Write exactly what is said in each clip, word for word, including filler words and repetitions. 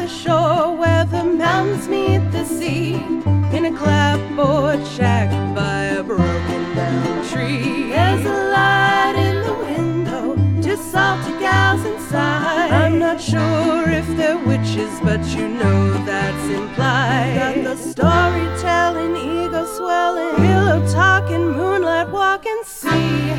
the shore where the mountains meet the sea, in a clapboard shack by a broken down tree. There's a light in the window, two salty gals inside. I'm not sure if they're witches, but you know that's implied. Got the storytelling, ego swelling, pillow talking, moonlight walking, sea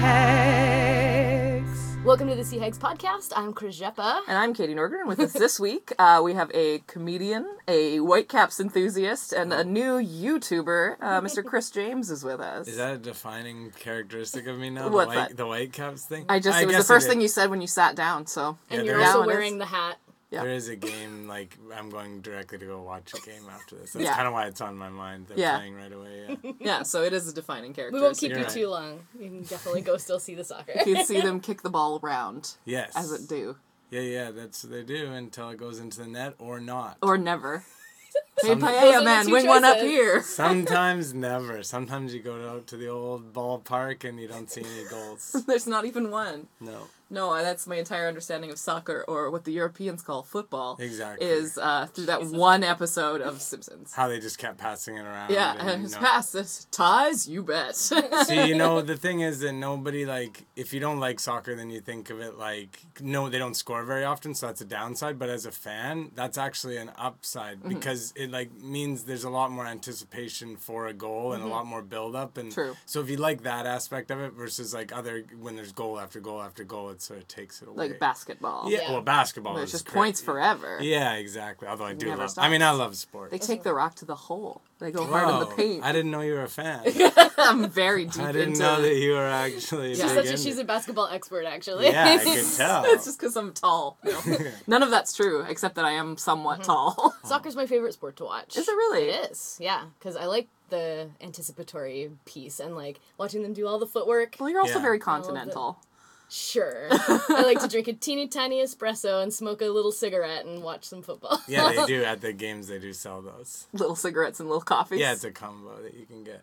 hags. Welcome to the Sea Hags podcast. I'm Chris Jeppa. And I'm Katie Norgren. With us this week, uh, we have a comedian, a Whitecaps enthusiast, and a new YouTuber. Uh, Mister Chris James is with us. Is that a defining characteristic of me now? What's the white, that? The Whitecaps thing? I just, I it was the first thing you said when you sat down, so. And Yeah, you're there also is- wearing the hat. Yeah. There is a game, like, I'm going directly to go watch a game after this. That's Yeah. kind of why it's on my mind. They're Yeah. playing right away, yeah. Yeah, so it is a defining character. We won't keep You're you right. too long. You can definitely go still see the soccer. You can see them kick the ball around, Yes. as it do. Yeah, yeah, that's what they do until it goes into the net or not. Or never. Hey, Some- Those are Paella the man, two wing one up choices. here. Sometimes never. Sometimes you go out to the old ballpark and you don't see any goals. There's not even one. No. No, that's my entire understanding of soccer, or what the Europeans call football. Exactly. Is uh, through that one episode of Simpsons. How they just kept passing it around. Yeah, and, and it's no. past this. Ties, you bet. See, you know, the thing is that nobody, like, if you don't like soccer, then you think of it like, no, they don't score very often, so that's a downside. But as a fan, that's actually an upside Mm-hmm. because it, like, means there's a lot more anticipation for a goal and Mm-hmm. a lot more build-up. And True. So if you like that aspect of it versus, like, other, when there's goal after goal after goal, it sort of takes it away. Like basketball. Yeah, Yeah. well, basketball Where is it's just great. points forever. Yeah, exactly. Although I do Never love, stops. I mean, I love sports. They take the rock to the hole. They go hard in the Whoa, paint. I didn't know you were a fan. I'm very deep I didn't into know it. that you were actually She's big She's such a, into she's it. a basketball expert, actually. Yeah, I could tell. It's just because I'm tall. You know? None of that's true, except that I am somewhat tall. Soccer's my favorite sport to watch. Is it really? It is, yeah. Because I like the anticipatory piece and, like, watching them do all the footwork. Well, you're also Yeah. very I love continental. Sure. I like to drink a teeny tiny espresso and smoke a little cigarette and watch some football. Yeah, they do. At the games, they do sell those. Little cigarettes and little coffees. Yeah, it's a combo that you can get.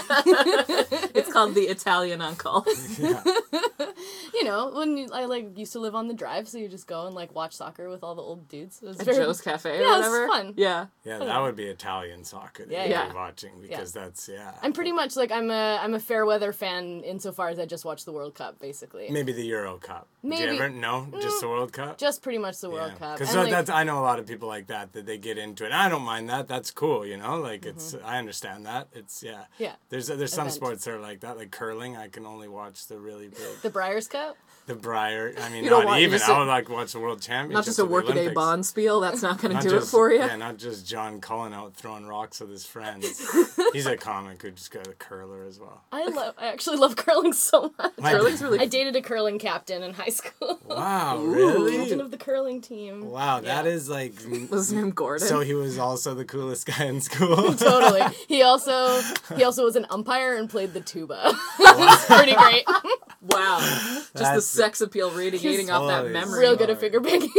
It's called the Italian Uncle. Yeah. You know, when you, I, like, used to live on the drive, so you just go and, like, watch soccer with all the old dudes. It was At very... Joe's Cafe or Yeah, it's whatever. fun. Yeah. Yeah, that would be Italian soccer that Yeah, you'd yeah. be watching because that's, yeah. I'm pretty much, like, I'm a I'm a fair weather fan insofar as I just watch the World Cup, basically. Maybe the Euro Cup. Do Maybe- you ever? No? Just the World Cup? Just pretty much the World Cup. Because And, like, that's, I know a lot of people like that, that they get into it. I don't mind that. That's cool, you know? Like, it's, I understand that. It's, yeah. Mm-hmm. Yeah. There's there's some Event. sports that are like that, like curling. I can only watch the really big. the Briars Cup? The Briar. I mean, You don't not want- you even. just- I would like watch the World Championships. Not just a or the workaday Olympics. bond spiel. That's not going to Not do just, it for you. Yeah, not just John Cullen out throwing rocks with his friends. He's a comic who just got a curler as well. I love. I actually love curling so much. My- Curling's really I dated a curling captain in high school. Wow, Ooh. really? Captain of the curling team. Wow, that Yeah. is like. Was his name Gordon? So he was also the coolest guy in school. Totally. He also he also was an umpire and played the tuba. It's pretty great. Wow. Just the That's- sex appeal radiating off that Holy memory. Real good at figure picking.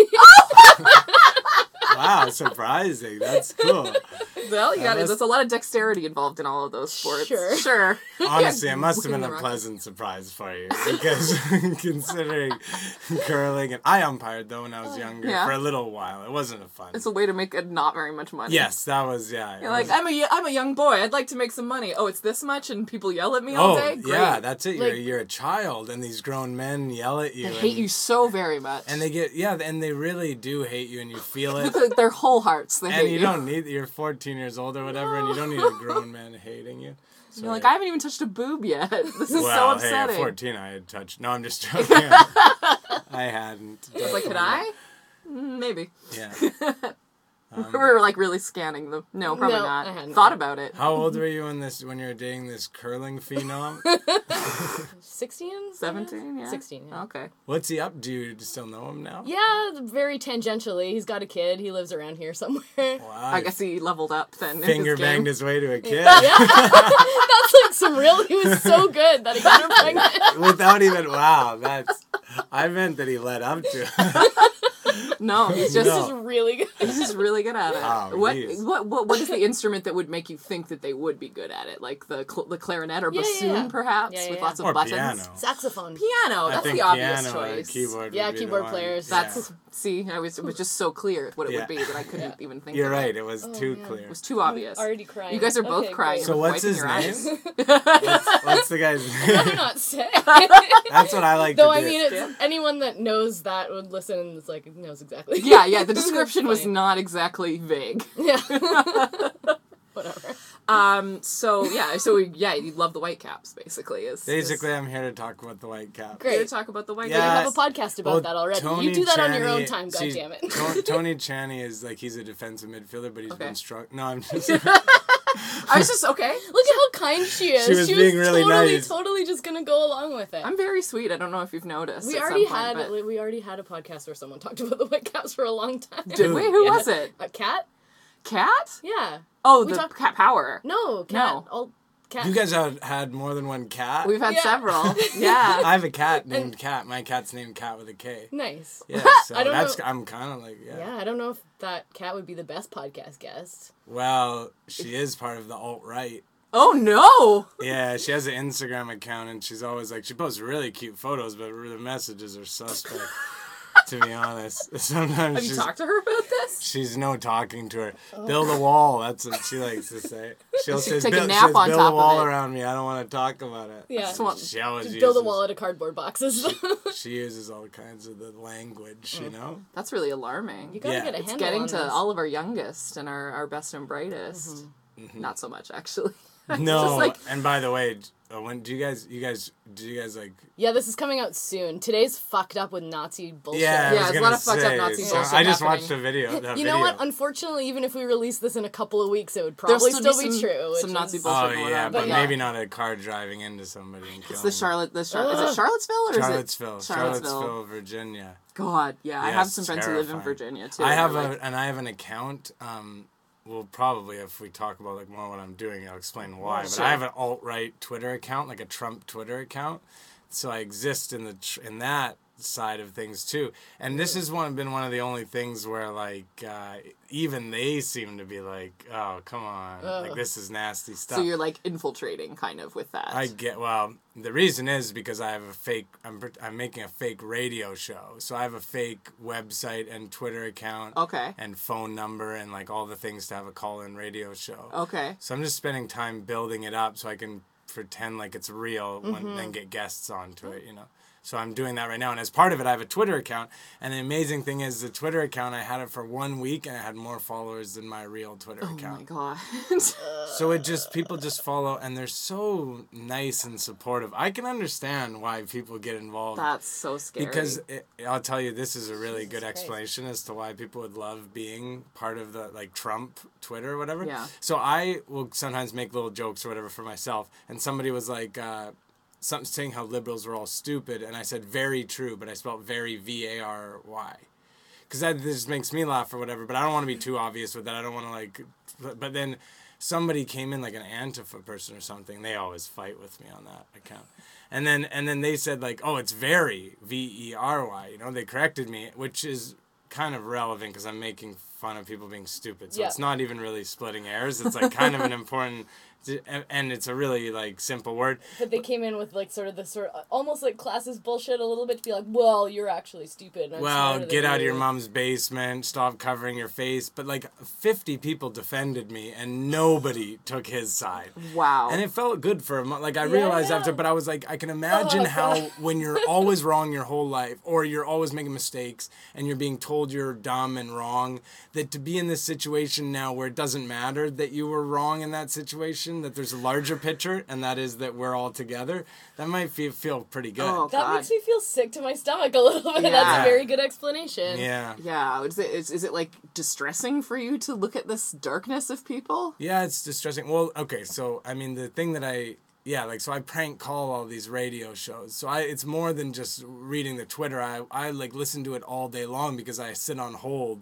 Wow, surprising. That's cool. Well, you got it. must- There's a lot of dexterity involved in all of those sports. Sure. Sure. Honestly, it must have Whipping been the a rock. pleasant surprise for you because considering curling, and I umpired though when I was younger Yeah. for a little while. It wasn't a fun. It's a way to make a not very much money. Yes, that was yeah. it You're like, was- I'm a, I'm a young boy. I'd like to make some money. Oh, it's this much, and people yell at me all oh day? Great. yeah, that's it. You're Like- you're a child, and these grown men yell at you. They hate and, you so very much. and they get yeah, and they really do hate you, and you feel it. With their whole hearts, they And hate you you. don't need, you're fourteen years old or whatever, and you don't need a grown man hating you. So, You're like, yeah. I haven't even touched a boob yet. This is so well, hey, upsetting. at fourteen I had touched. No, I'm just joking. I hadn't. It's like, could I? Mm, Maybe. Yeah. we were like really scanning them. No, probably No, not. I hadn't. Thought about it. How old were you when this when you were dating this curling phenom? Sixteen? seventeen, yeah. Sixteen, yeah. Okay. What's he up? Do you still know him now? Yeah, very tangentially. He's got a kid. He lives around here somewhere. Wow. I guess he leveled up then. in finger his game. banged his way to a kid That's like some real. He was so good that he got her pregnant. without even. Wow, that's. I meant that he led up to. No, he's just This No. is really good. he's just really good at it. Oh, what, geez. what what what is the instrument that would make you think that they would be good at it? Like the cl- the clarinet or Yeah, yeah, bassoon, yeah. perhaps, Yeah, yeah, with yeah. lots of Or buttons. piano. Saxophone. Piano. I That's think the obvious piano and choice. keyboard. Yeah, would be the keyboard one. players. That's see, I was it was just so clear what it Yeah. would be that I couldn't Yeah. even think. You're of right. It. It was Oh, too man. clear. It was too obvious. Already crying. You guys are both Okay, crying. great. So what's wiping his your eyes. name? what's, what's the guy's I'll name? not say. That's what I like Though to I do. mean, it's, anyone that knows that would listen and it's like knows exactly. Yeah, yeah. The It's description was funny. not exactly vague. Yeah. Whatever. Um. So yeah. So yeah, you love the Whitecaps, basically. Is Basically, I'm here to talk about the Whitecap. Great. Here to talk about the Whitecaps. You Yeah. have a podcast about Well, that already. Tony you do that on your own Chaney- time, see, goddammit. To- Tony Chaney is like he's a defensive midfielder, but he's Okay. been struck. No, I'm just. I was just okay. Look at how kind she is. She was being really totally, nice. totally just gonna go along with it. I'm very sweet. I don't know if you've noticed. we at already some point, had but- we already had a podcast where someone talked about the Whitecaps for a long time. Did we? Who Yeah. was it? A cat? Cat? Yeah. Oh, We the talked- Cat Power. No, cat. No. All, cat. You guys have had more than one cat. We've had Yeah. several. Yeah. I have a cat named Cat. My cat's named Cat with a K. Nice. Yeah, so I don't that's know- I'm kind of like yeah. Yeah, I don't know if that cat would be the best podcast guest. Well, she is part of the alt right. Oh no! Yeah, she has an Instagram account, and she's always like she posts really cute photos, but the messages are suspect. To be honest, sometimes Have you she's, talked to her about this? she's no talking to her. Build a wall. That's what she likes to say. She'll She'd say, take a build, nap says, on build top a of wall it." around me. I don't want to talk about it. Yeah. Just want- She always Just uses, build a wall out of cardboard boxes. She uses all kinds of the language, you know. That's really alarming. You gotta Yeah. get a It's handle getting on to this. all of our youngest and our, our best and brightest. Not so much, actually. No, just like- and by the way, uh, when do you guys, you guys, do you guys like? Yeah, this is coming out soon. Today's fucked up with Nazi bullshit. Yeah, I Yeah, was there's a gonna lot of fucked up say, Nazi so bullshit I just happening. watched the video. The You video. know what? Unfortunately, even if we release this in a couple of weeks, it would There'll probably still still, be be, some- true. which some Nazi is- bullshit Oh going yeah, on, but but yeah. maybe not a car driving into somebody and killing It's the them. Charlotte. The Char- is Ugh. it Charlottesville or is it Charlottesville, Charlottesville? Charlottesville, Virginia. God, yeah. I Yeah, have it's some friends who live in terrifying. Virginia too. I and have they're a like, and I have an account. Um, well, probably if we talk about like more what I'm doing, I'll explain why. But Sure. I have an alt right Twitter account, like a Trump Twitter account. So I exist in the tr- in that side of things too. And this has one been one of the only things where like uh, even they seem to be like, oh come on, like Ugh. this is nasty stuff. so you're like infiltrating kind of with that. I get well. The reason is because I have a fake. I'm I'm making a fake radio show, so I have a fake website and Twitter account. Okay. And phone number and like all the things to have a call-in radio show. Okay. So I'm just spending time building it up so I can pretend like it's real when Mm-hmm. then get guests onto it. You know. So I'm doing that right now, and as part of it, I have a Twitter account. And the amazing thing is, the Twitter account I had it for one week, and it had more followers than my real Twitter Oh account. my god. So it just people just follow, and they're so nice and supportive. I can understand why people get involved That's so scary. because it, I'll tell you, this is a really Jesus good Christ. explanation as to why people would love being part of the like Trump Twitter or whatever. Yeah. So I will sometimes make little jokes or whatever for myself, and somebody was like. Uh, Something saying how liberals were all stupid, and I said very true, but I spelled very V A R Y. Because that just makes me laugh or whatever, but I don't want to be too obvious with that. I don't want to, like... But, but then somebody came in, like an Antifa person or something. They always fight with me on that account. And then and then they said, like, oh, it's very, V E R Y. You know, they corrected me, which is kind of relevant because I'm making fun of people being stupid. So Yeah. it's not even really splitting hairs. It's, like, kind of an important... And it's a really, like, simple word. But they came in with like sort of the sort of almost like classist bullshit a little bit to be like, well, you're actually stupid. And I'm Well, smarter get than out of you." your mom's basement, stop covering your face. But like fifty people defended me and nobody took his side. wow. And it felt good for a month. Like I Yeah, realized yeah. after, but I was like, I can imagine Oh, how God. when you're always wrong your whole life or you're always making mistakes and you're being told you're dumb and wrong, that to be in this situation now where it doesn't matter that you were wrong in that situation, that there's a larger picture and that is that we're all together, that might feel, feel pretty good. Oh, That God. makes me feel sick to my stomach a little bit. Yeah. That's a very good explanation. Yeah. Yeah, is it, is, is it like distressing for you to look at this darkness of people? Yeah, it's distressing. Well, okay, so I mean the thing that I yeah, like so I prank call all these radio shows. So I it's more than just reading the Twitter. I I like listen to it all day long because I sit on hold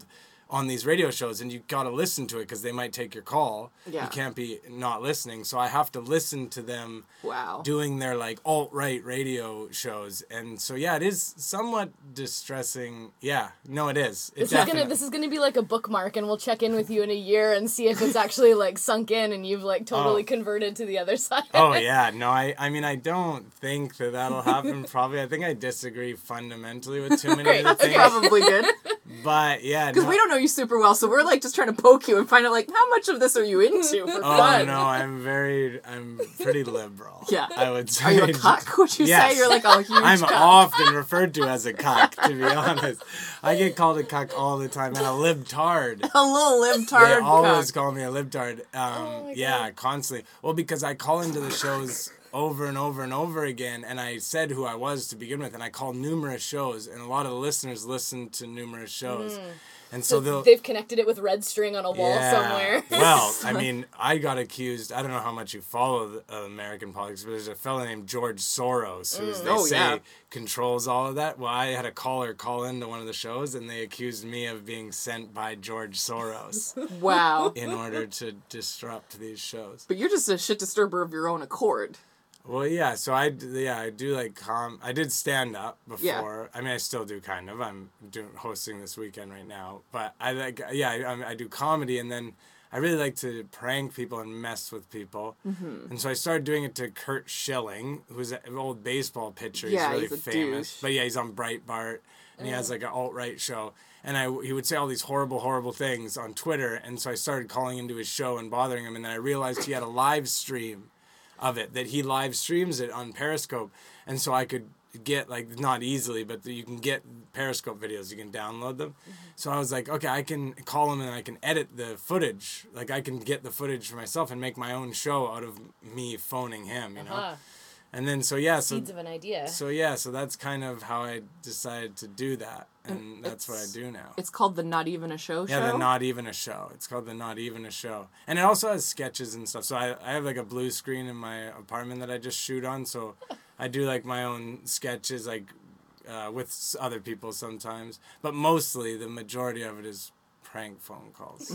on these radio shows, and you got to listen to it because they might take your call. Yeah. You can't be not listening. So I have to listen to them Wow. doing their like alt-right radio shows. And so, yeah, it is somewhat distressing. Yeah, no, it is. It This is gonna this is gonna be like a bookmark, and we'll check in with you in a year and see if it's actually like sunk in and you've like totally Oh. converted to the other side. Oh yeah, no, I, I mean, I don't think that that'll happen. Probably, I think I disagree fundamentally with too many of the things. Probably good. But yeah, Because no, we don't know you super well, so we're like just trying to poke you and find out like how much of this are you into for Oh fun. no, I'm very, I'm pretty liberal. Yeah. I would say. Are you a cuck? Would you Yes. say you're like a huge I'm cuck? often referred to as a cuck, to be honest. I get called a cuck all the time, and a libtard. A little libtard They always cuck. call me a libtard. Um, Oh my yeah, constantly. Well, because I call into the shows over and over and over again, and I said who I was to begin with, and I call numerous shows, and a lot of the listeners listen to numerous shows. And so, So they'll... they've connected it with red string on a wall somewhere. Well, I mean, I got accused. I don't know how much you follow the, uh, American politics, but there's a fellow named George Soros who they Oh, say yeah. controls all of that. Well, I had a caller call into one of the shows, and they accused me of being sent by George Soros Wow. in order to disrupt these shows. But you're just a shit disturber of your own accord. Well, yeah. So I, d- yeah, I do like com. I did stand up Yeah. before. I mean, I still do kind of. I'm doing hosting this weekend right now, but I like, yeah, I, I, I do comedy, and then I really like to prank people and mess with people. Mm-hmm. And so I started doing it to Kurt Schilling, who's an old baseball pitcher. Yeah, he's really he's a famous, douche. but yeah, he's on Breitbart, and he has like an alt-right show. And I, he would say all these horrible, horrible things on Twitter, and so I started calling into his show and bothering him, and then I realized he had a live stream of it, that he live streams it on Periscope, and so I could get, like, not easily, but you can get Periscope videos, you can download them. Mm-hmm. So I was like, okay, I can call him and I can edit the footage, like I can get the footage for myself and make my own show out of me phoning him, you know. Uh-huh. And then so yeah, so Seeds of an idea. so yeah, so that's kind of how I decided to do that, and that's what I It's- do now. It's called the Not Even a Show Yeah, show. the Not Even a Show. It's called the Not Even a Show. And it also has sketches and stuff. So I, I have like a blue screen in my apartment that I just shoot on. So I do like my own sketches like uh, with s- other people sometimes. But mostly the majority of it is prank phone calls.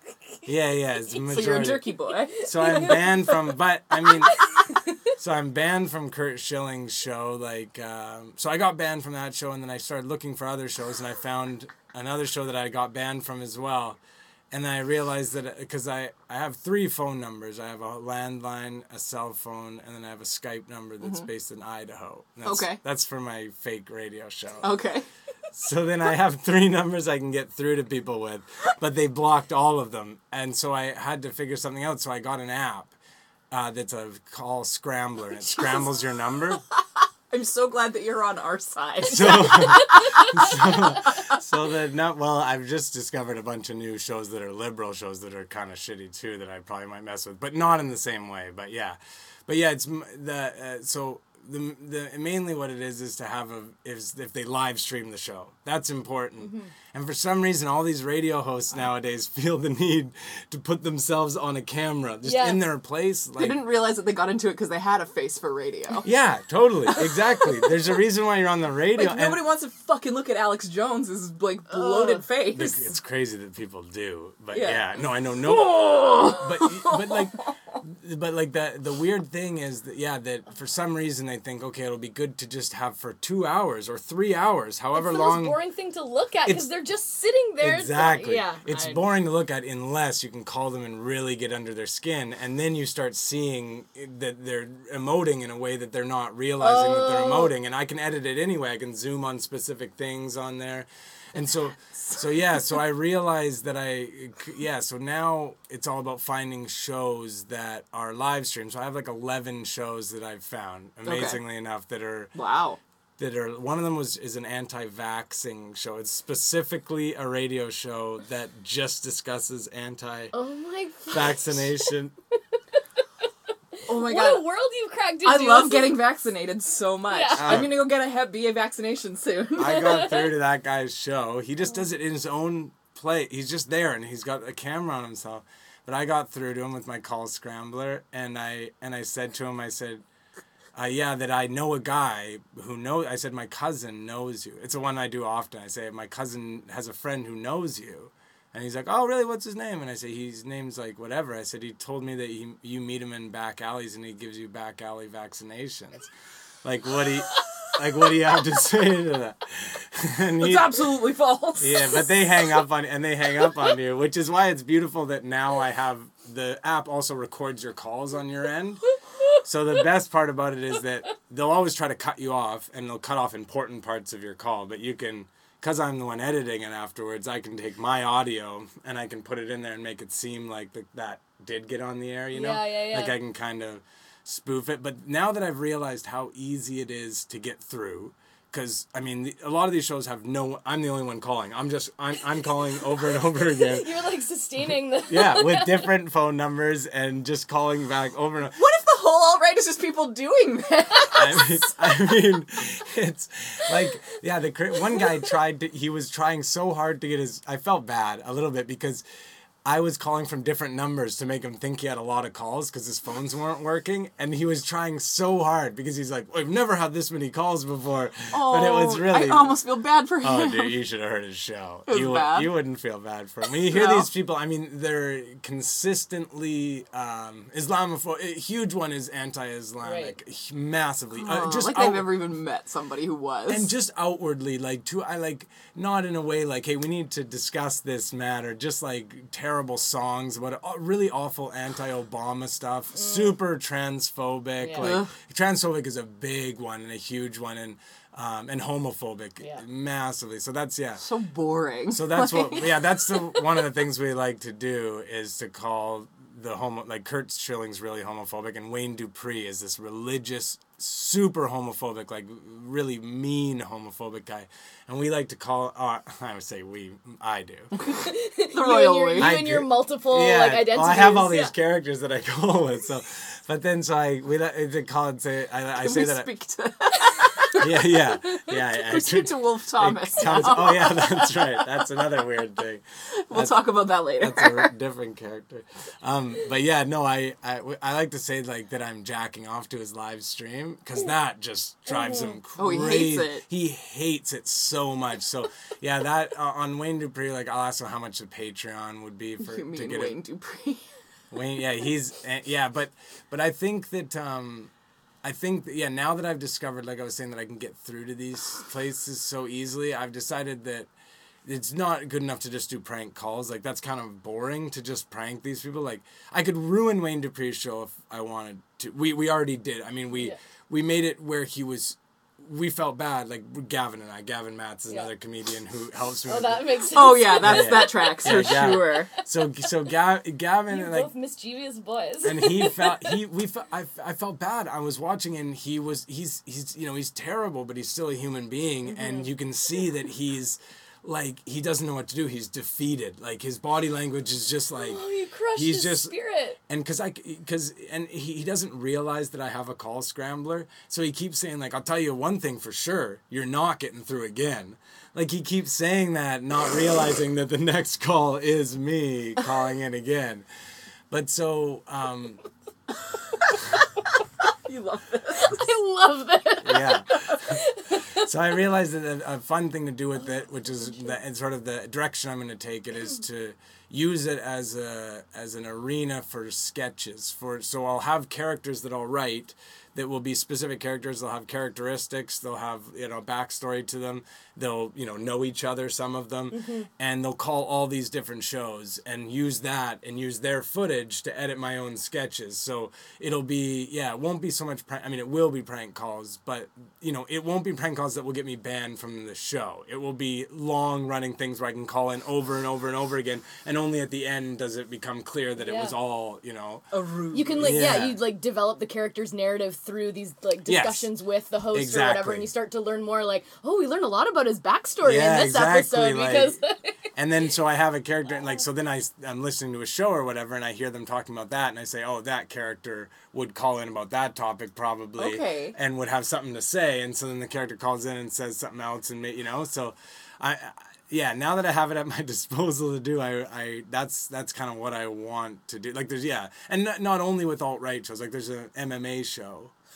yeah, yeah. It's the So majority. you're a jerky boy. So I'm banned from, but I mean, so I'm banned from Kurt Schilling's show. Like, um, so I got banned from that show, and then I started looking for other shows, and I found another show that I got banned from as well. And then I realized that because I, I have three phone numbers. I have a landline, a cell phone, and then I have a Skype number that's based in Idaho. And that's, Okay. That's for my fake radio show. Okay. So then I have three numbers I can get through to people with, but they blocked all of them. And so I had to figure something out. So I got an app uh, that's a call scrambler, and it scrambles your number. I'm so glad that you're on our side. So, so, so that not well, I've just discovered a bunch of new shows that are liberal shows that are kind of shitty too that I probably might mess with, but not in the same way. But yeah, but yeah, it's m- the uh, so. The, the mainly what it is is to have a is if they live stream the show, that's important. Mm-hmm. And for some reason all these radio hosts nowadays feel the need to put themselves on a camera just Yeah. in their place, I like didn't realize that they got into it because they had a face for radio. yeah, totally, exactly. There's a reason why you're on the radio. Like, and- nobody wants to fucking look at Alex Jones's like bloated Look, face. it's crazy that people do, but Yeah. yeah, no, I know no, but but like, but like the the weird thing is that yeah, that for some reason they think okay, it'll be good to just have for two hours or three hours, however It's the long. most boring thing to look at It's- because they're just sitting there. Exactly. Yeah. It's I- boring to look at unless you can call them and really get under their skin, and then you start seeing that they're emoting in a way that they're not realizing that they're Oh. emoting, and I can edit it anyway. I can zoom on specific things on there. And so, so yeah, so I realized that I, yeah, so now it's all about finding shows that are live streamed. So I have like eleven shows that I've found, amazingly enough, that are Wow. that are one of them was is an anti-vaxxing show. It's specifically a radio show that just discusses Oh my god. anti-vaccination. Oh my What god. a world you've cracked into. I love This getting is- vaccinated so much. Yeah. I'm gonna go get a Hep B vaccination soon. I got through to that guy's show. He just does it in his own play. He's just there and he's got a camera on himself. But I got through to him with my call scrambler, and I and I said to him, I said, uh, yeah, that I know a guy who knows. I said my cousin knows you. It's the one I do often. I say my cousin has a friend who knows you. And he's like, oh, really? What's his name? And I say, his name's like whatever. I said, he told me that he, you meet him in back alleys and he gives you back alley vaccinations. Like, what do you, like, what do you have to say to that? And It's he, absolutely false. yeah, but they hang up on, and they hang up on you, which is why it's beautiful that now I have, the app also records your calls on your end. So the best part about it is that they'll always try to cut you off, and they'll cut off important parts of your call, but you can, because I'm the one editing it afterwards, I can take my audio and I can put it in there and make it seem like the, that did get on the air, you know? Yeah, yeah, yeah. Like I can kind of spoof it. But now that I've realized how easy it is to get through, because, I mean, the, a lot of these shows have no, I'm the only one calling. I'm just, I'm, I'm calling over and over again. You're like sustaining the... Yeah, with different phone numbers and just calling back over and over. What if the whole alt-right is just people doing that? I mean, I mean, it's like, yeah, the cra- one guy tried to, he was trying so hard to get his, I felt bad a little bit because I was calling from different numbers to make him think he had a lot of calls because his phones weren't working. And he was trying so hard because he's like, I've never had this many calls before. Oh, but it was really... I almost feel bad for him. Oh, dude, you should have heard his show. It was you, bad. you wouldn't feel bad for him. When you hear No. these people, I mean, they're consistently um, Islamophobic. A huge one is anti-Islamic, Right. massively. Oh, uh, just like out- I've never even met somebody who was. and just outwardly, like, to I like not in a way like, hey, we need to discuss this matter. Just like terrible songs about it, uh, really awful anti-Obama stuff, super transphobic. Yeah. Like Ugh. transphobic is a big one and a huge one, and um, and homophobic Yeah. massively. So that's yeah. so boring. So that's what yeah. That's the one of the things we like to do is to call the homo like Kurt Schilling's really homophobic, and Wayne Dupree is this religious, super homophobic, like really mean homophobic guy, and we like to call. Uh, I would say we. I do. the You and royal your, we. you I and your do. multiple yeah, like identities. well, I have all these yeah. characters that I call with. So, but then so I we like to call and say I, I Can say we that. speak to I, yeah, yeah, yeah. I, we speak to Wolf Thomas? Thomas- now. oh yeah, that's right. That's another weird thing. We'll talk about that later. That's a different character. Um, but yeah, no, I, I, I like to say like that I'm jacking off to his live stream because that just drives him crazy. Oh, he hates it. He hates it so much. So yeah, that uh, on Wayne Dupree, like I'll ask him how much the Patreon would be for You to mean get Wayne it. Dupree? Wayne, yeah, he's uh, yeah, but but I think that um, I think that, yeah, now that I've discovered, like I was saying, that I can get through to these places so easily, I've decided that it's not good enough to just do prank calls. Like, that's kind of boring to just prank these people. Like, I could ruin Wayne Dupree's show if I wanted to. We we already did. I mean, we Yeah. we made it where he was. We felt bad, like Gavin and I. Gavin Matz is Yeah. another comedian who helps me. Oh, with that it. makes sense. Oh yeah, that's Yeah. that tracks for Yeah, yeah. sure. So so Ga- Gavin You're like. both mischievous boys. And he felt he we fe- I, I felt bad. I was watching and he was he's he's you know he's terrible, but he's still a human being, Mm-hmm. and you can see that he's like he doesn't know what to do. He's defeated. Like his body language is just like oh, you crushed he's his just spirit. and because I because and he, he doesn't realize that I have a call scrambler, so he keeps saying like, I'll tell you one thing for sure, you're not getting through again. Like he keeps saying that, not realizing that the next call is me calling in again. But so um You love this. I love this. yeah. So I realized that a, a fun thing to do with it, which is the, and sort of the direction I'm going to take it, is to use it as a as an arena for sketches. For so I'll have characters that I'll write that will be specific characters. They'll have characteristics. They'll have you know backstory to them. They'll you know know each other, some of them, Mm-hmm. and they'll call all these different shows and use that and use their footage to edit my own sketches. So it'll be yeah, it won't be so much prank. I mean, it will be prank calls, but you know, it won't be prank calls that will get me banned from the show. It will be long running things where I can call in over and over and over again, and only at the end does it become clear that it Yeah. was all you know. A rude. You can like yeah. Yeah. you like develop the character's narrative through these like Yes. discussions with the host or Exactly. whatever, and you start to learn more. Like, oh, we learned a lot about his backstory Yeah, in this exactly, episode like- because And then so I have a character, and like so then I I'm listening to a show or whatever, and I hear them talking about that, and I say, oh, that character would call in about that topic probably, Okay. and would have something to say, and so then the character calls in and says something else, and ma- you know, so I, I yeah, now that I have it at my disposal to do, I I that's that's kind of what I want to do. Like there's yeah, and not, not only with alt right shows, like there's an M M A show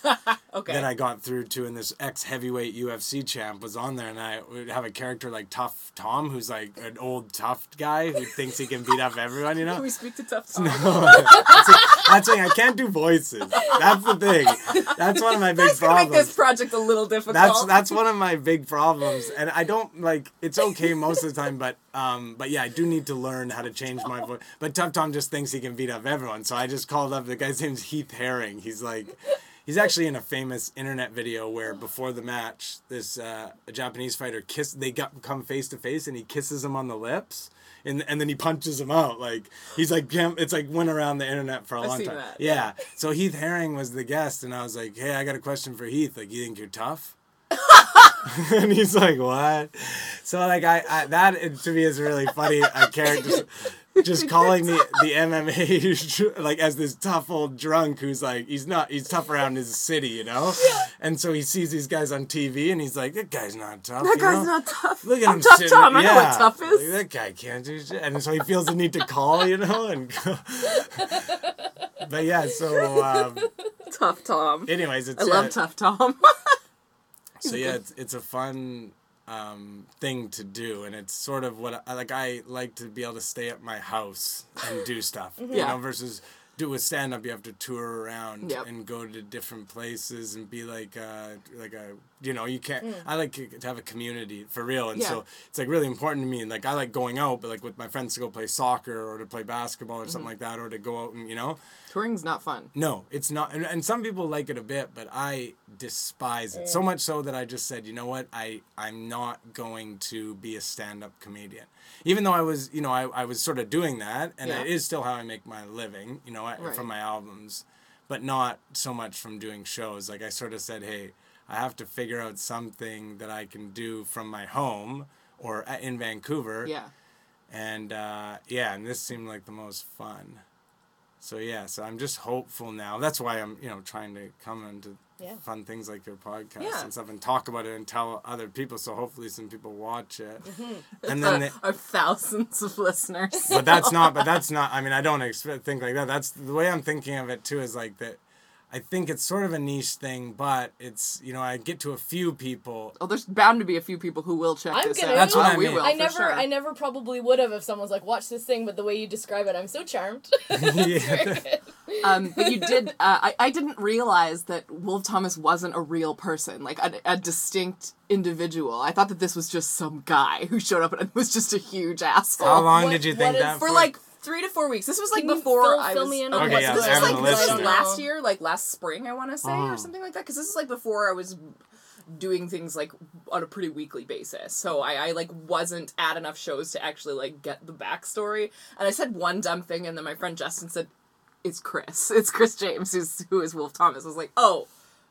Okay. that I got through to, and this ex-heavyweight U F C champ was on there, and I would have a character like Tough Tom, who's like an old tough guy who thinks he can beat up everyone, you know? Can we speak to Tough Tom? that's the that's the thing, I can't do voices. That's the thing. That's one of my big That's gonna make problems. this project a little difficult. That's that's one of my big problems, and I don't like. It's okay most of the time, but um, but yeah, I do need to learn how to change my voice. But Tough Tom just thinks he can beat up everyone, so I just called up. The guy's name's Heath Herring. He's like, he's actually in a famous internet video where before the match, this uh, a Japanese fighter kiss. They got come face to face, and he kisses him on the lips. And, and then he punches him out. Like, he's like, it's like went around the internet for a I've long seen time. that. Yeah. So Heath Herring was the guest, and I was like, hey, I got a question for Heath. Like, you think you're tough? And he's like, what? So, like, I, I that it, to me is really funny. A character just calling the, the M M A, like, as this tough old drunk who's like, he's not, he's tough around his city, you know? Yeah. And so he sees these guys on T V, and he's like, that guy's not tough. That you guy's know? not tough. Look at I'm him Tough sitting- Tom. I know what yeah. tough is. Like, that guy can't do shit. And so he feels the need to call, you know? And go. But yeah, so, um, Tough Tom. anyways, it's I love uh, Tough Tom. So yeah, it's, it's a fun um, thing to do, and it's sort of what I like. I like to be able to stay at my house and do stuff, you Yeah. know, versus do with stand up. You have to tour around Yep. and go to different places and be like, uh, like a, you know, you can't. I like to have a community for real, and Yeah. so it's like really important to me. And like I like going out, but like with my friends to go play soccer or to play basketball or something like that, or to go out and you know. Touring's not fun. No, it's not. And, and some people like it a bit, but I despise it. So much so that I just said, you know what? I, I'm not going to be a stand-up comedian. Even though I was, you know, I, I was sort of doing that, and Yeah. it is still how I make my living, you know, I, Right. from my albums, but not so much from doing shows. Like I sort of said, hey, I have to figure out something that I can do from my home or a- in Vancouver. Yeah. And, uh, yeah, and this seemed like the most fun. So yeah, so I'm just hopeful now. That's why I'm, you know, trying to come into Yeah. fun things like your podcast Yeah. and stuff and talk about it and tell other people. So hopefully some people watch it. And then, they, Our thousands of listeners. but that's not. But that's not. I mean, I don't expect think like that. That's the way I'm thinking of it too. Is like that. I think it's sort of a niche thing, but it's you know I get to a few people. Oh, there's bound to be a few people who will check I'm this gonna- out. That's what Oh, I we mean. will, I for never, sure. I never probably would have if someone's like, watch this thing, but the way you describe it, I'm so charmed. Yeah. Um, but you did. Uh, I I didn't realize that Wolf Thomas wasn't a real person, like a, a distinct individual. I thought that this was just some guy who showed up and was just a huge asshole. How long What- did you what think is- that For like three to four weeks. This was like Can you before fill- I fill was. me in oh, on Okay, what- yeah, this I'm was the like this was listener. last year, like last spring, I want to say, Uh-huh. or something like that. Because this is like before I was doing things like on a pretty weekly basis. So I, I like wasn't at enough shows to actually like get the backstory. And I said one dumb thing, and then my friend Justin said, "It's Chris. It's Chris James, who's who is Wolf Thomas." I was like, "Oh,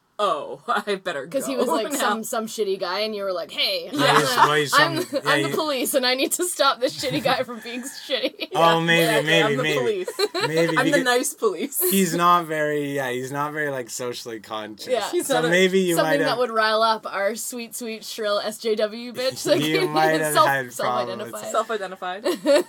oh, I better go." Because he was like now. some some shitty guy, and you were like, "Hey, Yeah, I'm, he's- the, well, he's I'm, some- I'm yeah, the he- police, and I need to stop this shitty guy from being shitty." Oh, maybe, Yeah, maybe, I'm the maybe, police. maybe. I'm the because- nice police. He's not very, yeah, he's not very, like, socially conscious. Yeah. He's so not a- maybe you might Something have... that would rile up our sweet, sweet, shrill S J W bitch. Like, You might have self, had self-identified. Self-identified.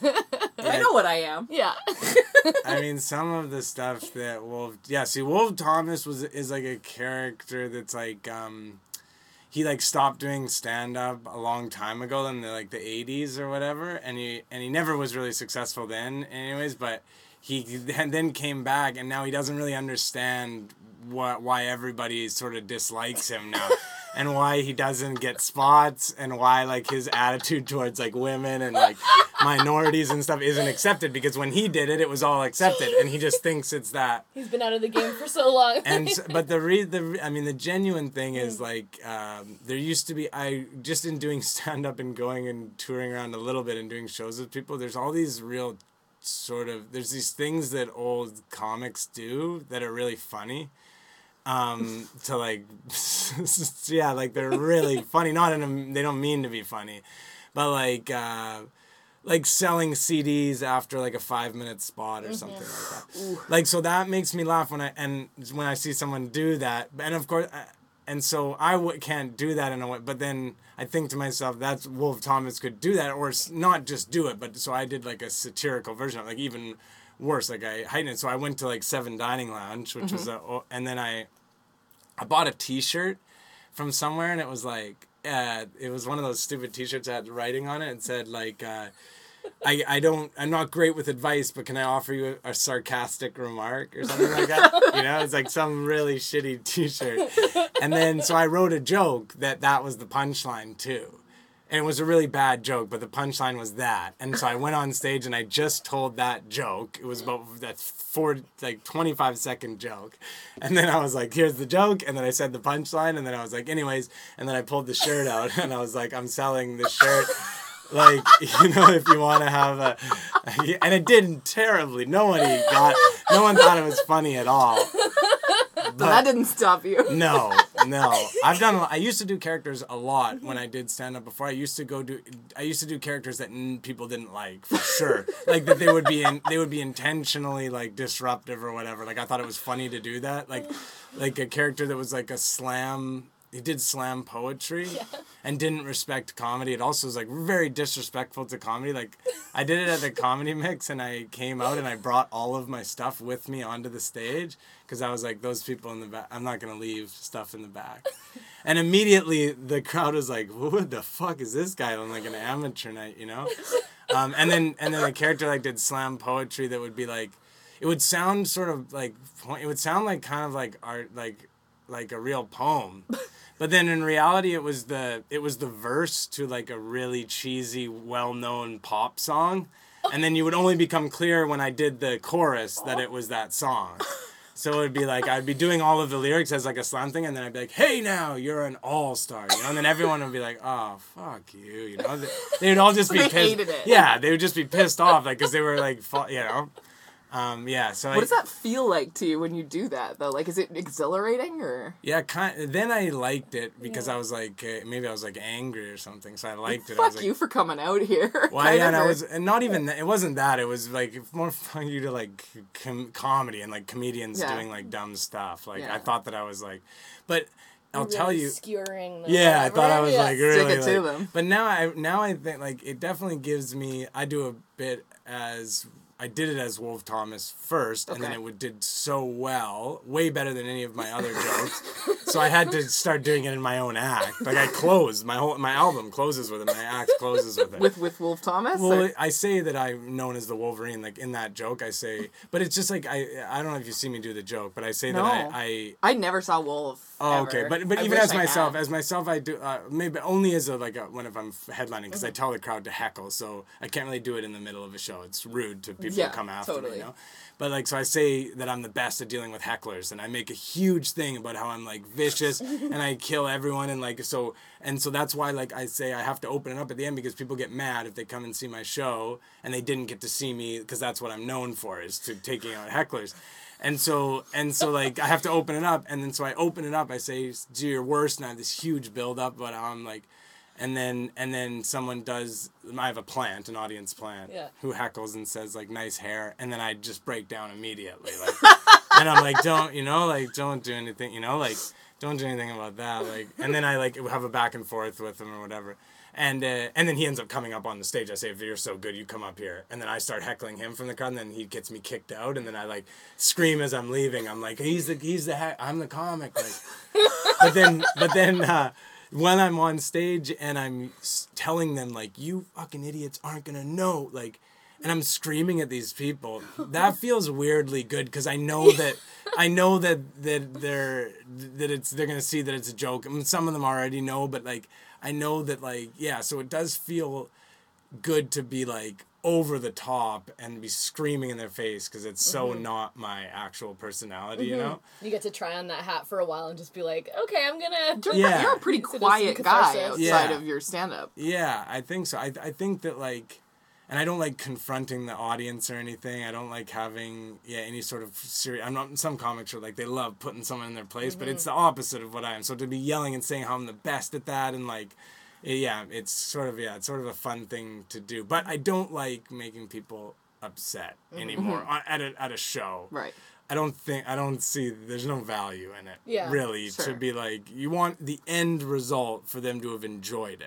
I know what I am. Yeah. I mean, some of the stuff that Wolf... Yeah, see, Wolf Thomas was is, like, a character that's, like, um... He, like, stopped doing stand-up a long time ago in, the, like, the eighties or whatever, and he and he never was really successful then anyways, but he then came back, and now he doesn't really understand what why everybody sort of dislikes him now. And why he doesn't get spots, and why like his attitude towards like women and like minorities and stuff isn't accepted, because when he did it, it was all accepted, and he just thinks it's that. He's been out of the game for so long. And s- but the re the re- I mean the genuine thing is like um, there used to be I just in doing stand up and going and touring around a little bit and doing shows with people. There's all these real sort of there's these things that old comics do that are really funny. Um, to like, yeah, like they're really funny. Not in a, they don't mean to be funny, but like, uh, like selling C Ds after like a five minute spot or something like that. Like, so that makes me laugh when I, and when I see someone do that. And of course, uh, and so I w- can't do that in a way, but then I think to myself, that's Wolf Thomas could do that, or s- not just do it, but so I did like a satirical version of it, like even worse, like I heightened it. So I went to like Seven Dining Lounge, which was a, and then I I bought a T-shirt from somewhere, and it was like, uh, it was one of those stupid T-shirts that had writing on it and said like, uh, I, I don't, I'm not great with advice, but can I offer you a, a sarcastic remark or something like that? You know, it's like some really shitty T-shirt. And then, so I wrote a joke that that was the punchline too. And it was a really bad joke, but the punchline was that. And so I went on stage and I just told that joke. It was about that four, like twenty-five second joke. And then I was like, here's the joke. And then I said the punchline. And then I was like, anyways. And then I pulled the shirt out and I was like, I'm selling this shirt. Like, you know, if you want to have a, and it didn't terribly. Nobody got, no one thought it was funny at all. But that didn't stop you. No, no. I've done, I used to do characters a lot when I did stand up before. I used to go do, I used to do characters that n- people didn't like, for sure. Like that they would be in, they would be intentionally like disruptive or whatever. Like I thought it was funny to do that. Like, like a character that was like a slam, he did slam poetry yeah. and didn't respect comedy. It also was like very disrespectful to comedy. Like I did it at the Comedy Mix and I came out and I brought all of my stuff with me onto the stage because I was like, those people in the back, I'm not going to leave stuff in the back. And immediately the crowd was like, what the fuck is this guy on like an amateur night, you know? Um, and then and then the character like did slam poetry that would be like, it would sound sort of like, it would sound like kind of like art, like like a real poem. But then in reality, it was the it was the verse to like a really cheesy, well-known pop song, and then you would only become clear when I did the chorus that it was that song. So it would be like I'd be doing all of the lyrics as like a slam thing, and then I'd be like, "Hey, now you're an all-star," you know, and then everyone would be like, "Oh, fuck you," you know. They, they would all just be they pissed. hated it. Yeah, they would just be pissed off, like because they were like, you know. Um, yeah, so what I, does that feel like to you when you do that though? Like, is it exhilarating or? Yeah, kind. Then I liked it because yeah. I was like, uh, maybe I was like angry or something, so I liked it. Fuck I was like, you for coming out here. Well, yeah, and I was, and not even. It wasn't that. It was like more fun you to like com- comedy and like comedians yeah. doing like dumb stuff. Like yeah. I thought that I was like, but I'll really tell you. Skewering. Yeah, I thought I was yeah. like really. Stick it to like, them. But now I now I think like it definitely gives me. I do a bit as. I did it as Wolf Thomas first, and okay. then it would, did so well, way better than any of my other jokes. So I had to start doing it in my own act. Like I closed my whole my album closes with it. My act closes with it. With with Wolf Thomas. Well, or? I say that I'm known as the Wolverine. Like in that joke, I say, but it's just like I I don't know if you see me do the joke, but I say no. that I, I I never saw Wolf. Oh, ever. okay, but but I even as I myself, had. as myself, I do uh, maybe only as a like a, when if I'm headlining because mm-hmm. I tell the crowd to heckle, so I can't really do it in the middle of a show. It's rude to people yeah, who come after totally. me, you know. But like, so I say that I'm the best at dealing with hecklers, and I make a huge thing about how I'm like vicious and I kill everyone, and like so, and so that's why like I say I have to open it up at the end because people get mad if they come and see my show and they didn't get to see me because that's what I'm known for is to taking out hecklers. And so, and so, like, I have to open it up, and then so I open it up, I say, do your worst, and I have this huge build-up, but I'm like, and then, and then someone does, I have a plant, an audience plant, yeah. who heckles and says, like, nice hair, and then I just break down immediately, like, and I'm like, don't, you know, like, don't do anything, you know, like, don't do anything about that, like, and then I, like, have a back and forth with him or whatever. And uh, and then he ends up coming up on the stage. I say, if you're so good, you come up here. And then I start heckling him from the crowd, and then he gets me kicked out. And then I, like, scream as I'm leaving. I'm like, he's the, he's the, he- I'm the comic. Like, but then, but then uh, when I'm on stage and I'm telling them, like, you fucking idiots aren't going to know, like, and I'm screaming at these people, that feels weirdly good because I know that, I know that, that they're, that it's, they're going to see that it's a joke. I mean, some of them already know, but, like, I know that, like, yeah, so it does feel good to be, like, over the top and be screaming in their face because it's so mm-hmm. not my actual personality, mm-hmm. you know? You get to try on that hat for a while and just be like, okay, I'm gonna... Yeah. You're a pretty quiet guy outside yeah. of your stand-up. Yeah, I think so. I I think that, like... And I don't like confronting the audience or anything. I don't like having, yeah, any sort of serious... I'm not... Some comics are like, they love putting someone in their place, mm-hmm. but it's the opposite of what I am. So to be yelling and saying how I'm the best at that and, like... Yeah, it's sort of, yeah, it's sort of a fun thing to do. But I don't like making people upset mm-hmm. anymore at a, at a show. Right. I don't think... I don't see... There's no value in it, yeah, really, sure. to be like... You want the end result for them to have enjoyed it.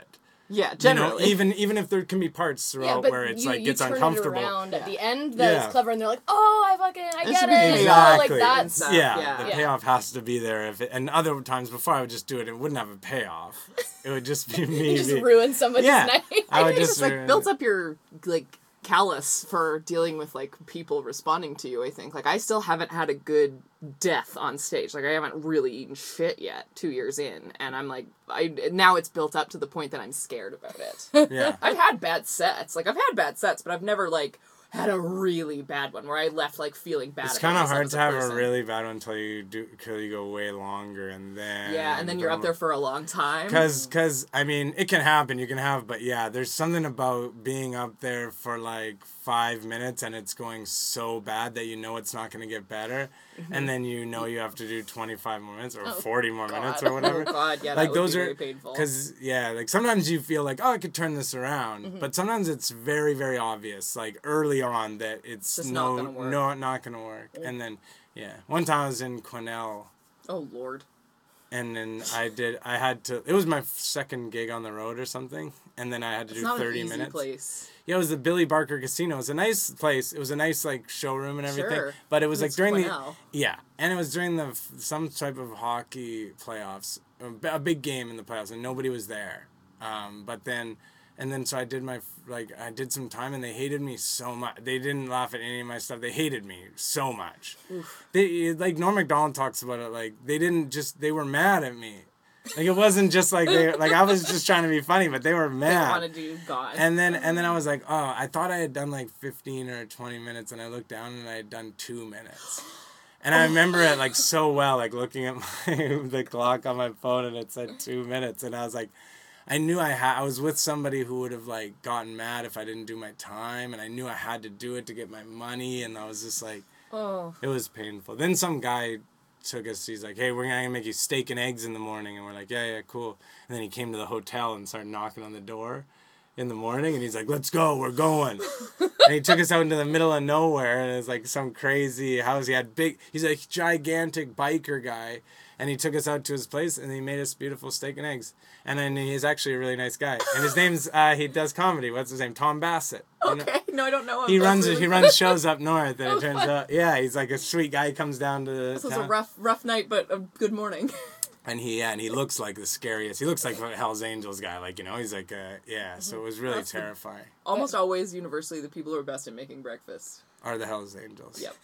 Yeah, You know, generally. even even if there can be parts Yeah, throughout but where it's you, like you gets turn uncomfortable. it around at Yeah. the end that's Yeah. clever, and they're like, "Oh, I fucking, I It get should it." be You know, like Exactly. that's stuff. Yeah, Yeah. the Yeah. payoff has to be there. If it, and other times before I would just do it, it wouldn't have a payoff. It would just be me. just be- ruin somebody's yeah, night. I would think just it's like ruin builds it. up your like callous for dealing with like people responding to you. I think like I still haven't had a good death on stage. Like I haven't really eaten shit yet. Two years in, and I'm like, I now it's built up to the point that I'm scared about it. Yeah. I've had bad sets. Like I've had bad sets, but I've never like had a really bad one where I left like feeling bad. It's about kind of myself hard as to have person. a really bad one until you do, until you go way longer, and then Yeah, and then you're up there for a long time. Cause, cause, I mean, it can happen. You can have, but yeah, there's something about being up there for like five minutes and it's going so bad that you know it's not going to get better, and then you know you have to do twenty-five more minutes or forty more minutes or whatever. Oh God, yeah, Like that would those be are, very painful. cause yeah, like sometimes you feel like, oh, I could turn this around, but sometimes it's very, very obvious, like early on that it's Just no, not gonna work. no, not gonna work, and then yeah, one time I was in Quesnel. Oh Lord. And then I did. I had to. It was my second gig on the road or something, and then I had to It's do not thirty an easy minutes. place. Yeah, it was the Billy Barker Casino. It was a nice place. It was a nice like showroom and everything. Sure. But it was like It's during Quesnel. the yeah, and it was during the f- some type of hockey playoffs, a b- a big game in the playoffs, and nobody was there. Um, but then. And then so I did my, like, I did some time and they hated me so much. They didn't laugh at any of my stuff. They hated me so much. They, like, Norm Macdonald talks about it, like, they didn't just, they were mad at me. Like, it wasn't just like, they, like, I was just trying to be funny, but they were They mad. wanted you gone. And then, and then I was like, oh, I thought I had done like fifteen or twenty minutes, and I looked down and I had done two minutes. And I remember it like so well, like looking at my, the clock on my phone and it said two minutes, and I was like, I knew I had, I was with somebody who would have like gotten mad if I didn't do my time, and I knew I had to do it to get my money, and I was just like, oh. it was painful. Then some guy took us, he's like, hey, we're gonna make you steak and eggs in the morning, and we're like, yeah, yeah, cool. And then he came to the hotel and started knocking on the door in the morning, and he's like, let's go, we're going. And he took us out into the middle of nowhere, and it was like some crazy house. He had big, he's a gigantic biker guy, and he took us out to his place, and he made us beautiful steak and eggs. And then he's actually a really nice guy. And his name's, uh, he does comedy. What's his name? Tom Bassett. You know? Okay, no, I don't know him. He That's runs really he funny. runs shows up north, and it turns out, yeah, he's like a sweet guy. He comes down to the This was town. a rough, rough night, but a good morning. And he, yeah, and he looks like the scariest. He looks like a Hell's Angels guy, like, you know, he's like, uh, yeah, so it was really That's the- terrifying. Almost always, universally, the people who are best at making breakfast. Are the Hell's Angels. Yep.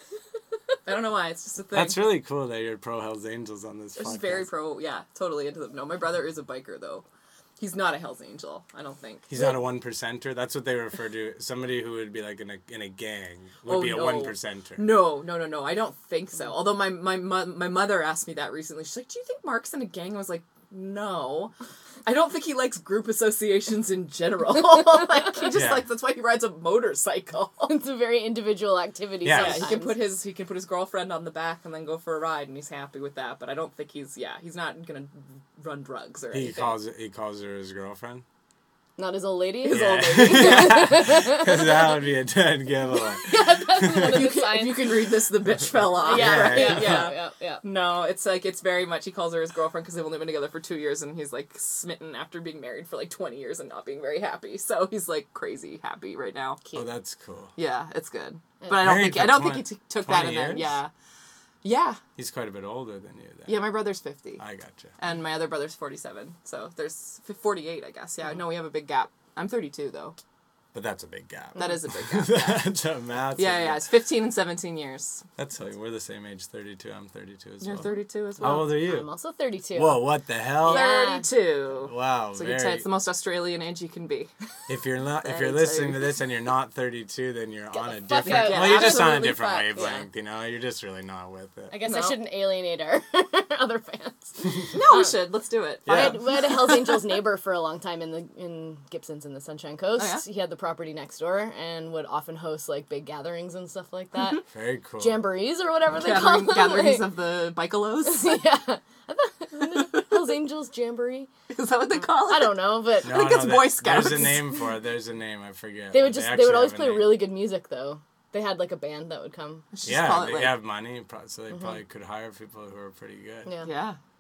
I don't know why. It's just a thing. That's really cool that you're pro Hell's Angels on this It's podcast. just very pro. Yeah, totally into them. No, my brother is a biker though. He's not a Hell's Angel. I don't think. He's not a one percenter. That's what they refer to. Somebody who would be like in a in a gang would Oh, be a no. one percenter. No, no, no, no. I don't think so. Although my my mo- my mother asked me that recently. She's like, "Do you think Mark's in a gang?" I was like, "No." I don't think he likes group associations in general. Like he just Yeah. like that's why he rides a motorcycle. It's a very individual activity. Yeah. Yeah, he sometimes. can put his he can put his girlfriend on the back and then go for a ride, and he's happy with that. But I don't think he's yeah he's not gonna run drugs or He anything. calls it, he calls her his girlfriend. Not his old lady. His Yeah. old lady. Because that would be a dead giveaway. if, you can, if you can read this, the bitch fell off. Yeah, right? yeah, yeah. yeah, yeah, yeah. No, it's like it's very much. He calls her his girlfriend because they've only been together for two years, and he's like smitten after being married for like twenty years and not being very happy. So he's like crazy happy right now. Oh, that's cool. Yeah, it's good. But I don't Married think I for don't think he twenty t- took that twenty in there. years? Yeah, yeah, He's quite a bit older than you then. yeah. My brother's fifty, I gotcha. and my other brother's forty-seven. So there's f- forty-eight, I guess. Yeah, no, we have a big gap. I'm thirty-two though. But that's a big gap. That is a big gap. Yeah, That's a massive yeah, yeah. gap. It's fifteen and seventeen years. That's how we're the same age, thirty-two. I'm thirty-two as You're well. thirty-two as How well. old are I'm you? also thirty-two. Whoa, what the hell? Yeah. thirty-two. Wow, So very. you'd say it's the most Australian age you can be. If you're not, if you're thirty-two. listening to this and you're not thirty-two, then you're on the a fuck different. out. Well, you're just on a Absolutely different fuck, wavelength. You know, you're just really not with it. I guess I No. shouldn't alienate our other fans. No, we should. Let's do it. I Yeah. had, we had a Hell's Angels neighbor for a long time in the in Gibson's in the Sunshine Coast. Oh, yeah? He had the property next door and would often host like big gatherings and stuff like that. Very cool. Jamborees or whatever they call Gathering, them. gatherings like- of the bicolos. yeah. I thought, Hell's Angels Jamboree. Is that what they call it? I don't know, but No, I think no, it's that- Boy Scouts. There's a name for it. There's a name. I forget. they but would just they, actually would always have a play name. really good music though. They had like a band that would come. Just Yeah, call it, they like- have money, pro- so they probably could hire people who are pretty good. Yeah. Yeah.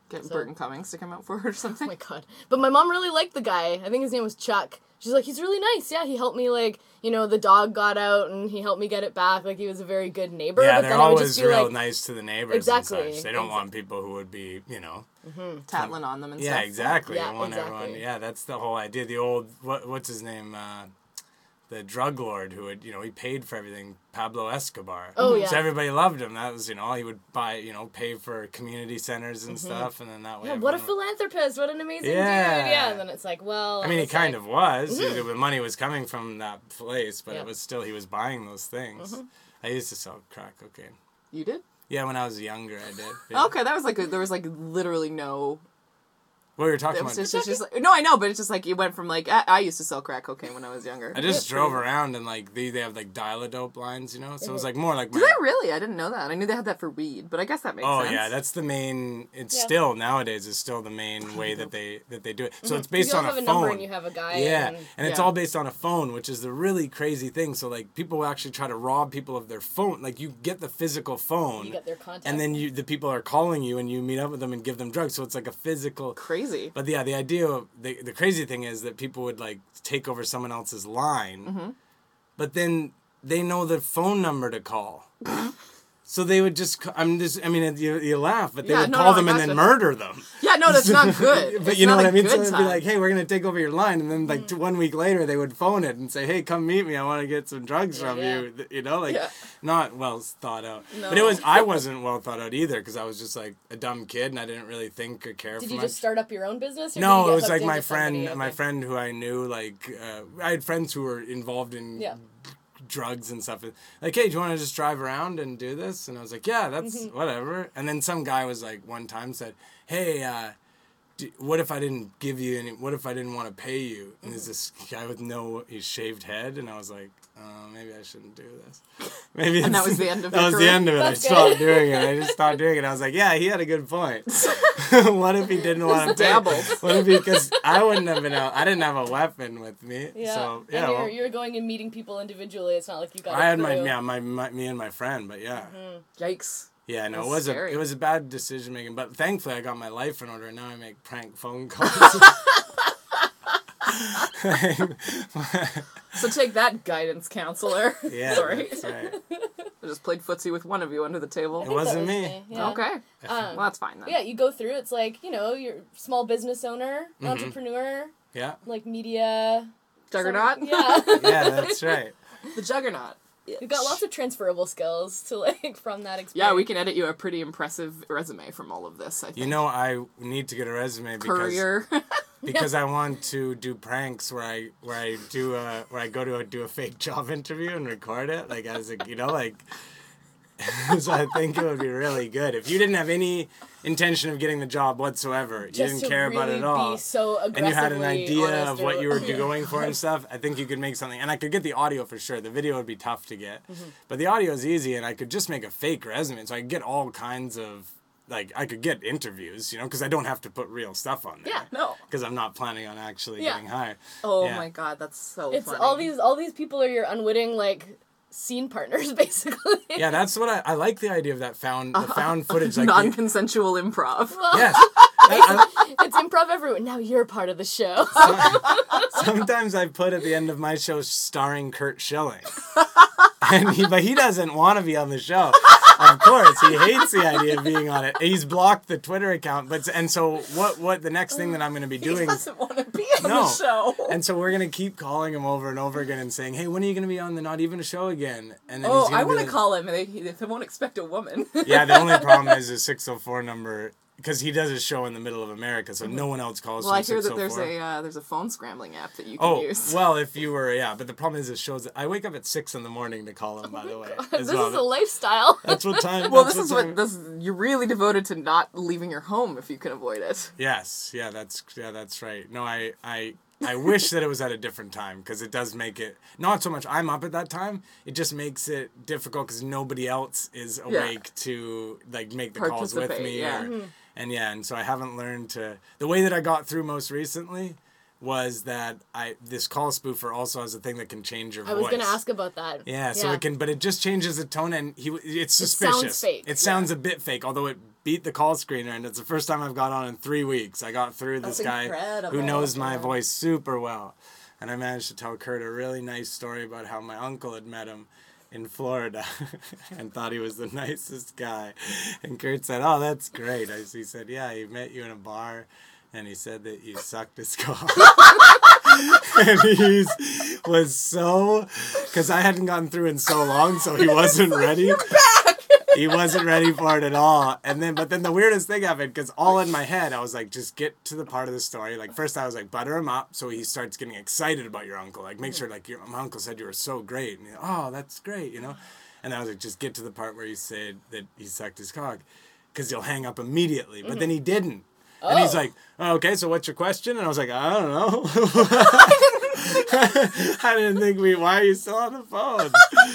Get So- Burton Cummings to come out for it or Oh something. my god. But my mom really liked the guy. I think his name was Chuck. She's like, he's really nice. Yeah, he helped me, like, you know, the dog got out and he helped me get it back. Like, he was a very good neighbor. Yeah, but they're then I would always just feel real like, nice to the neighbors Exactly, and such. They don't exa- want people who would be, you know. Tattling on them and Yeah, stuff. exactly. Yeah, you want exactly. everyone. Yeah, that's the whole idea. The old what what's his name? Uh, the drug lord who would, you know, he paid for everything. Pablo Escobar. Oh, yeah. So everybody loved him. That was, you know, he would buy, you know, pay for community centers and Mm-hmm. stuff, and then that way. yeah, what a everyone- philanthropist. What an amazing Yeah. dude. Yeah, and then it's like, well. I mean, he it's kind like- of was. The money was coming from that place, but Yeah. it was still he was buying those things. I used to sell crack cocaine. You did? Yeah, when I was younger, I did. Yeah. Okay, that was like a, there was like literally no. What were you talking It was about? just, it's just like, no, I know, but it's just like it went from like I, I used to sell crack cocaine when I was younger. I just drove around and like they they have like dial-a-dope lines, you know. So it was like more like. Do my- they really? I didn't know that. I knew they had that for weed, but I guess that makes Oh sense. yeah, that's the main. It's Yeah. still nowadays is still the main way that they that they do it. So it's based you all on have a a phone. number and you have a guy. Yeah, And, and it's Yeah. all based on a phone, which is the really crazy thing. So like people will actually try to rob people of their phone. Like you get the physical phone, you get their contact. and then you the people are calling you, and you meet up with them and give them drugs. So it's like a physical. Crazy. But yeah, the idea of the the crazy thing is that people would like take over someone else's line, Mm-hmm. but then they know the phone number to call. So they would just, c- I'm just, I mean, you, you laugh, but they Yeah, would no, call no, I them and then gotcha. murder them. Yeah, no, that's not good. But It's you know not what a I mean? So good it'd be time. like, hey, we're going to take over your line. And then like t- one week later, they would phone it and say, hey, come meet me. I want to get some drugs from yeah. you. Th- You know, like Yeah. not well thought out. But it No. was, I wasn't well thought out either because I was just like a dumb kid and I didn't really think or care Did for you much. just start up your own business? Or did you No, get it was hooked like my into somebody? friend, my Okay. friend who I knew. Like, uh, I had friends who were involved in Yeah. drugs and stuff. Like, hey, do you want to just drive around and do this? And I was like, yeah, that's Mm-hmm. whatever. And then some guy was like, one time said, hey, uh, do, what if I didn't give you any? What if I didn't want to pay you? And there's this guy with no, he shaved head, and I was like, uh, maybe I shouldn't do this. Maybe And that it's- was the end of that your was the career? end of it. That's I stopped good. doing it. I just stopped doing it. I was like, yeah, he had a good point. What if he didn't want to pay? dabbled. What if he? Because I wouldn't have been out. I didn't have a weapon with me. Yeah. So yeah. and you're, well, you're going and meeting people individually. It's not like you got I a had my crew. yeah my, my me and my friend, but yeah. Yikes. Yeah, no, it That's was scary. a it was a bad decision making, but thankfully I got my life in order, and now I make prank phone calls. So take that, guidance counselor. Yeah, Sorry. that's right. I just played footsie with one of you under the table. It That wasn't was me. Yeah. Okay. Um, Well, that's fine then. Yeah, you go through. It's like, you know, you're a small business owner, Mm-hmm. entrepreneur, Yeah, like media. Juggernaut? some- yeah. yeah, that's right. The Juggernaut. You've got lots of transferable skills to like from that experience. Yeah, we can edit you a pretty impressive resume from all of this, I think. You know, I need to get a resume because Courier. because I want to do pranks where I where I do a where I go to a, do a fake job interview and record it like as a you know like. So I think it would be really good if you didn't have any intention of getting the job whatsoever. You Just didn't to care about it really at all. be so And you had an aggressively idea honest of what or- you were Yeah. going for and stuff. I think you could make something, and I could get the audio for sure. The video would be tough to get, Mm-hmm. but the audio is easy, and I could just make a fake resume, so I could get all kinds of like I could get interviews, you know, because I don't have to put real stuff on there. Yeah. No. Because I'm not planning on actually Yeah. getting hired. Oh Yeah. my god, that's so It's funny. all these all these people are your unwitting like scene partners basically. Yeah, that's what I, I like the idea of that found the found footage. Like the- non-consensual improv. yes, I- It's improv everywhere. Now you're part of the show. I- sometimes I put at the end of my show starring Kurt Schilling, and he, but he doesn't want to be on the show. Of course, he hates the idea of being on it. He's blocked the Twitter account, but and so what? What the next thing that I'm going to be He doing? doesn't want to be on No. the show. And so we're gonna keep calling him over and over again and saying, "Hey, when are you gonna be on the Not Even a Show again?" And then Oh, he's gonna I be want to like- call him, and they, they won't expect a woman. Yeah, the only problem is his six oh four number because he does a show in the middle of America, so no one else calls. Well, I from hear that there's six oh four. a uh, there's a phone scrambling app that you can Oh, use. well, if you were, yeah, but the problem is it shows that I wake up at six in the morning to call him, by the way. as this well. is a lifestyle. That's what time. Well, that's this is time- what this. You're really devoted to not leaving your home if you can avoid it. Yes, yeah, that's yeah, that's right. No, I I I wish that it was at a different time because it does make it not so much I'm up at that time. It just makes it difficult because nobody else is awake to like make the calls with Participate, me. yeah. Or, and yeah, and so I haven't learned to. The way that I got through most recently was that I this call spoofer also has a thing that can change your I voice. was gonna ask about that. Yeah, so it can, but it just changes the tone, and he it's sounds suspicious. fake, It sounds a bit fake, although it beat the call screener, and it's the first time I've got on in three weeks. I got through this That's guy incredible. who knows my Yeah. voice super well. And I managed to tell Kurt a really nice story about how my uncle had met him in Florida and thought he was the nicest guy. And Kurt said, oh, that's great. I, he said, yeah, he met you in a bar, and he said that you sucked his cock. And he was so, because I hadn't gotten through in so long, so he wasn't ready. He wasn't ready for it at all. And then, but then the weirdest thing happened, because all in my head, I was like, just get to the part of the story. Like, first I was like, butter him up so he starts getting excited about your uncle. Like, make sure, like, your, my uncle said you were so great. And, oh, that's great, you know? And I was like, just get to the part where he said that he sucked his cock, because he'll hang up immediately. But then he didn't. And he's like, oh, okay, so what's your question? And I was like, I don't know. I didn't think we, why are you still on the phone?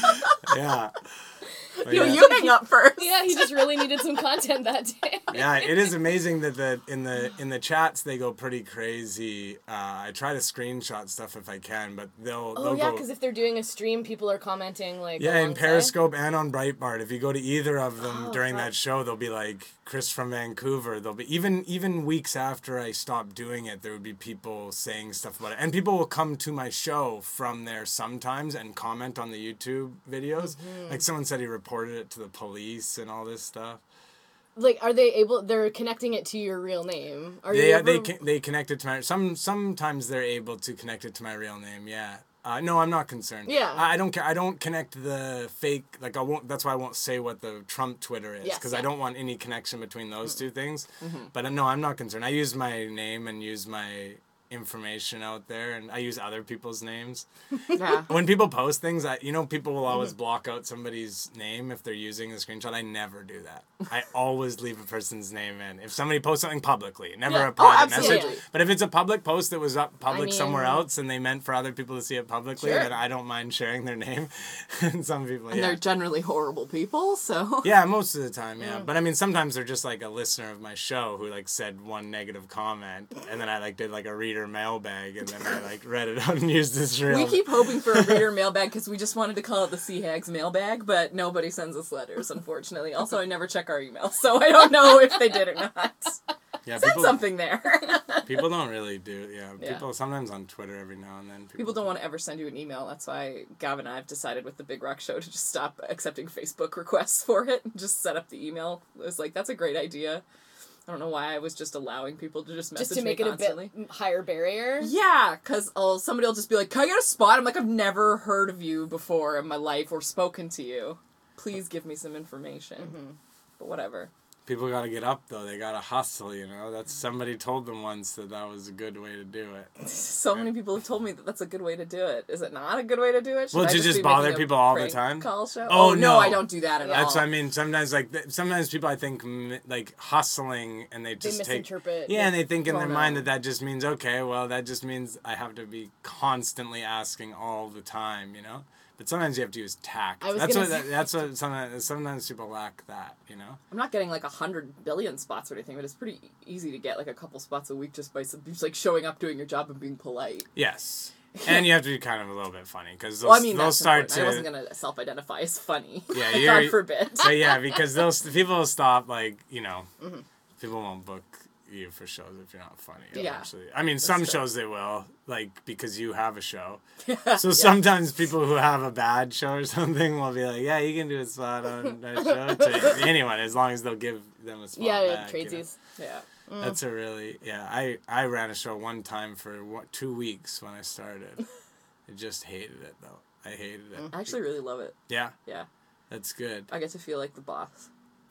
Yeah. But You, yeah. you hang up first. Yeah, he just really needed some content that day. Yeah, it is amazing that the in the in the chats they go pretty crazy. Uh, I try to screenshot stuff if I can, but they'll Oh they'll yeah, go. because if they're doing a stream, people are commenting like. Yeah, in alongside. Periscope and on Breitbart. If you go to either of them Oh, during fun. that show, they'll be like Chris from Vancouver. They'll be even even weeks after I stopped doing it, there would be people saying stuff about it, and people will come to my show from there sometimes and comment on the YouTube videos. Mm-hmm. Like someone said he reported it to the police and all this stuff. Like, are they able? They're connecting it to your real name. Are They you ever, they con- they connect it to my some sometimes they're able to connect it to my real name. Yeah. Uh, no, I'm not concerned. Yeah. I, I don't ca- I don't connect the fake, like I won't. That's why I won't say what the Trump Twitter is, Yes, because yeah. I don't want any connection between those two things. Mm-hmm. But uh, no, I'm not concerned. I use my name and use my information out there, and I use other people's names. Yeah. When people post things, I you know people will always Mm-hmm. block out somebody's name if they're using the screenshot. I never do that. I always leave a person's name in. If somebody posts something publicly, never Yeah. a private Oh, absolutely. message. But if it's a public post that was up public I somewhere mean- else and they meant for other people to see it publicly, Sure. then I don't mind sharing their name. And some people, And yeah. they're generally horrible people, so. Yeah, most of the time, yeah. But I mean, sometimes they're just like a listener of my show who like said one negative comment, and then I like did like a reader mailbag, and then I like read it out and used this real. We keep hoping for a reader mailbag because we just wanted to call it the Sea Hags mailbag, but nobody sends us letters, unfortunately. Also, I never check our email, so I don't know if they did or not. yeah, Send people, something there. people don't really do. Yeah, Yeah. people sometimes on Twitter every now and then. People, People don't want to ever send you an email. That's why Gavin and I have decided with the Big Rock Show to just stop accepting Facebook requests for it and just set up the email. It was like, that's a great idea. I don't know why I was just allowing people to just message just to make me it constantly. a bit higher barrier. Yeah, because somebody will just be like, can I get a spot? I'm like, I've never heard of you before in my life or spoken to you. Please give me some information. Mm-hmm. But whatever. People gotta get up though. They gotta hustle. You know, that's somebody told them once that that was a good way to do it. So many people have told me that that's a good way to do it. Is it not a good way to do it? Should Well, I to just be bother making a people all the prank time? Call show? Oh, Oh, no. no. I don't do that at all. That's what I mean. Sometimes like th- sometimes people I think m- like hustling and they They just take misinterpret. yeah, and they think in Oh, their no. mind that that just means okay, well that just means I have to be constantly asking all the time, you know. But sometimes you have to use tact. I was That's gonna what say- that's what sometimes sometimes people lack that, you know. I'm not getting like a hundred billion spots or anything, but it's pretty easy to get like a couple spots a week just by some, just like showing up, doing your job, and being polite. Yes. And you have to be kind of a little bit funny because they'll, Well, I mean, they'll that's start important. I wasn't to gonna self-identify as funny. Yeah, God you're- forbid. but yeah, because they'll people will stop like you know Mm-hmm. people won't book you for shows if you're not funny. Yeah. Eventually. I mean, some true. shows they will like because you have a show. So sometimes people who have a bad show or something will be like, yeah, you can do a spot on our show to anyone as long as they'll give them a spot. Yeah, yeah, back, you know? tradesies. Yeah. That's a really yeah. I I ran a show one time for one, two weeks when I started. I just hated it though. I hated it. I actually really love it. Yeah, Yeah. that's good. I get to feel like the boss.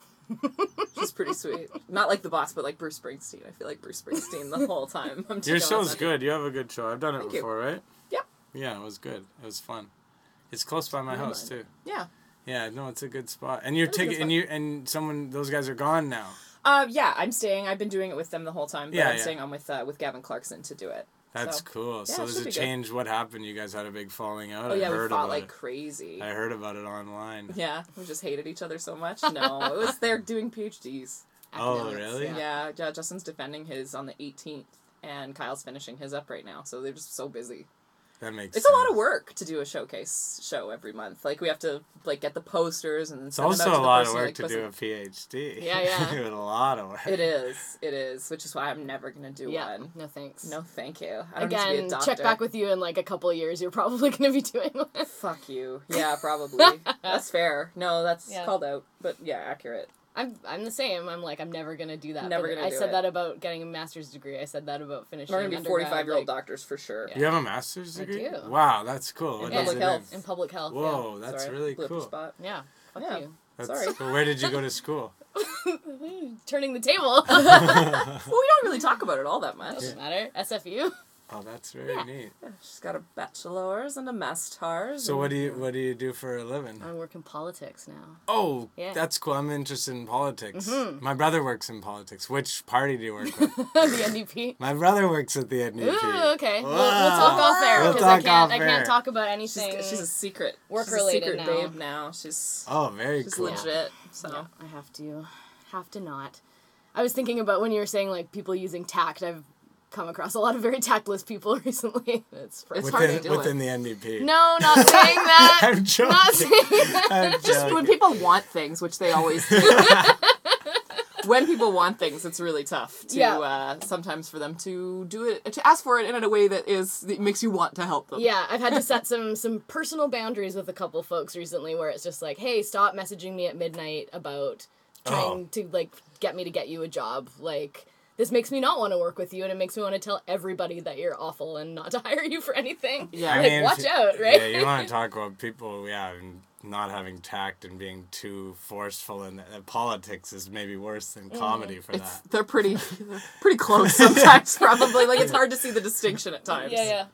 She's pretty sweet. Not like the boss, but like Bruce Springsteen. I feel like Bruce Springsteen the whole time. I'm Your taking on show's that. good. You have a good show. I've done it Thank you. before, right? Yeah. Yeah, it was good. It was fun. It's close by my Yeah, house mine. too. Yeah. Yeah, no, it's a good spot. And you're It is a good taking and spot. you and someone those guys are gone now. Uh, yeah, I'm staying. I've been doing it with them the whole time, but Yeah, I'm yeah. staying on with uh, with Gavin Clarkson to do it. That's So- cool. yeah, so it there's should a be good. change. What happened? You guys had a big falling out. Oh I yeah, heard we fought about like it. crazy. I heard about it online. Yeah, we just hated each other so much. No, it was they're doing PhDs. Oh, Academics, really? yeah. Yeah, yeah, Justin's defending his on the eighteenth, and Kyle's finishing his up right now. So they're just so busy. That makes It's sense. a lot of work to do a showcase show every month. Like we have to like get the posters and It's send them also out a to the lot of person, work like, to post do them. a PhD. Yeah, yeah. It was a lot of work. It is. It is. Which is why I'm never gonna do Yeah, one. no thanks. No, thank you. I don't need to be a Again, doctor. check back with you in like a couple of years. You're probably going to be doing one. Fuck you. Yeah, probably. That's fair. No, that's Yeah. called out. But yeah, accurate. I'm I'm the same. I'm like I'm never gonna do that. Never But gonna I do said it. that about getting a master's degree. I said that about finishing. We're gonna be undergrad, forty-five-year-old like, doctors for sure. Yeah. You have a master's I degree? do. Wow, that's cool. What In is public it health. in public health. Whoa, that's Sorry, really blew up your cool. spot. Yeah. Fuck Yeah. you. That's, Sorry. But where did you go to school? Turning the table. Well, we don't really talk about it all that much. Doesn't matter. S F U. Oh, that's very neat. Yeah, she's got a bachelor's and a master's. So and- what do you what do you do for a living? I work in politics now. Oh, Yeah. that's cool. I'm interested in politics. My brother works in politics. Which party do you work with? The N D P. My brother works at the N D P. Ooh, okay. We'll, we'll Wow. talk off air We'll because I talk can't. off I can't air. talk about She's, anything. she's a secret. Work she's a related secret now. babe now. She's Oh, very she's cool. legit. So Yeah, I have to, have to not. I was thinking about when you were saying like people using tact. I've come across a lot of very tactless people recently. It's, It's Within, hard to do within it. the N D P. no, not saying that. I'm joking. Not saying that. I'm just joking. when people want things, which they always do. When people want things, it's really tough to Yeah. uh, sometimes for them to do it, to ask for it in a way that is that makes you want to help them. Yeah, I've had to set some some personal boundaries with a couple folks recently where it's just like, hey, stop messaging me at midnight about trying Oh. to like get me to get you a job. Like this makes me not want to work with you, and it makes me want to tell everybody that you're awful and not to hire you for anything. Yeah. I like mean, watch if you- out, right? Yeah, you want to talk about people, yeah, and not having tact and being too forceful, and uh, politics is maybe worse than comedy for It's, that. they're pretty they're pretty close sometimes, probably. Like, it's hard to see the distinction at times. yeah, yeah.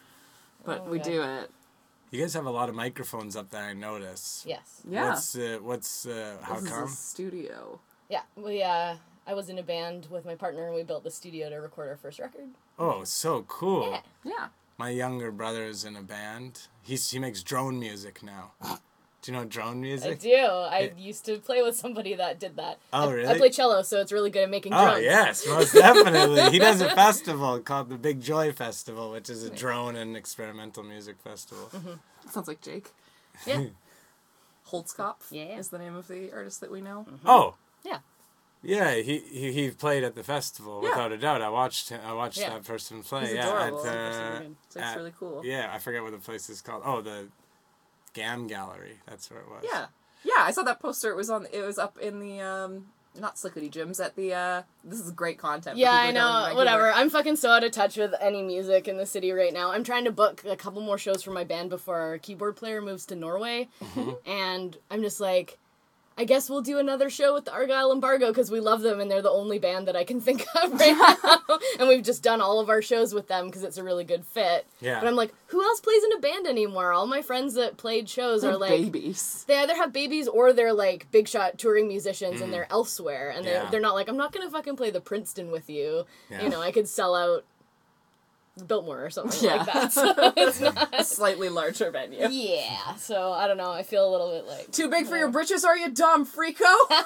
But Oh, we yeah. do it. You guys have a lot of microphones up there, I notice. Yes. Yeah. What's, uh, what's, uh, how this come? is a studio. Yeah. We uh I was in a band with my partner and we built the studio to record our first record. Oh, so cool. Yeah. Yeah. My younger brother is in a band. He's, he makes drone music now. Do you know drone I music? do. I It- used to play with somebody that did that. Oh, I, really? I play cello, so it's really good at making Oh, drums. yes, most definitely. He does a festival called the Big Joy Festival, which is a drone and experimental music festival. Sounds like Jake. Yeah. Holtzkopf Yeah. is the name of the artist that we know. Oh, Yeah. yeah, he, he he played at the festival Yeah. without a doubt. I watched him. I watched Yeah. that person play. He's yeah, adorable. at, That person uh, was good. So it's at- really cool. yeah, I forget what the place is called. Oh, the Gam Gallery. That's where it was. Yeah. Yeah, I saw that poster. It was on. It was up in the um, not Slickety Gyms at the. uh This is great content. for Yeah, people I who don't know. regular- Whatever. I'm fucking so out of touch with any music in the city right now. I'm trying to book a couple more shows for my band before our keyboard player moves to Norway. And I'm just like, I guess we'll do another show with the Argyle Embargo because we love them and they're the only band that I can think of right now. And we've just done all of our shows with them because it's a really good fit. Yeah. But I'm like, who else plays in a band anymore? All my friends that played shows They're are like babies. they either have babies or they're like big shot touring musicians and they're elsewhere and they're, Yeah. they're not like, I'm not gonna fucking play the Princeton with you. Yeah. You know, I could sell out Biltmore or something Yeah. like that. So it's not. A slightly larger venue. Yeah. So I don't know. I feel a little bit like Too big for your britches, are you, dumb freako?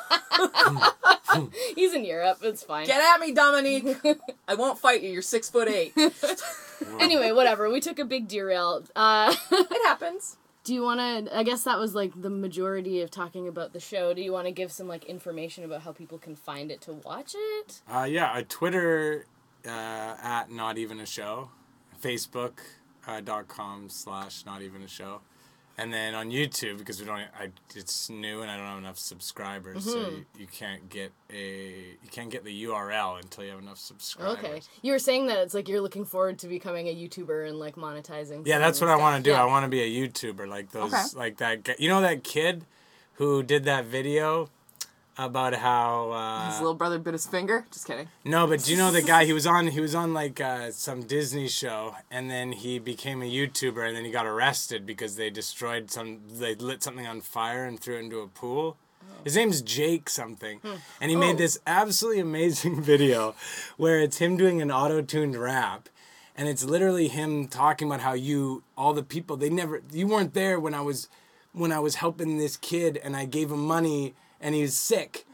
he's in Europe. It's fine. Get at me, Dominique. I won't fight you. You're six foot eight. It Anyway, whatever. We took a big derail. Uh, happens. do you want to? I guess that was like the majority of talking about the show. Do you want to give some like information about how people can find it to watch it? Uh, yeah, uh, Twitter uh, at Not Even a Show, Facebook uh, dot com slash Not Even a Show, and then on YouTube because we don't. I it's new and I don't have enough subscribers, so you, you can't get a you can't get the U R L until you have enough subscribers. Okay. You were saying that it's like you're looking forward to becoming a YouTuber and like monetizing. Yeah, some that's what I stuff. want to do. Yeah. I want to be a YouTuber like those, Okay. like that. Guy, you know that kid who did that video about how. Uh, His little brother bit his finger. Just kidding. No, but do you know the guy? He was on. He was on like uh, some Disney show, and then he became a YouTuber, and then he got arrested because they destroyed some. They lit something on fire and threw it into a pool. His name's Jake something, and he made Oh. this absolutely amazing video, where it's him doing an auto-tuned rap, and it's literally him talking about how you, all the people, they never, you weren't there when I was, when I was helping this kid, and I gave him money, and he was sick.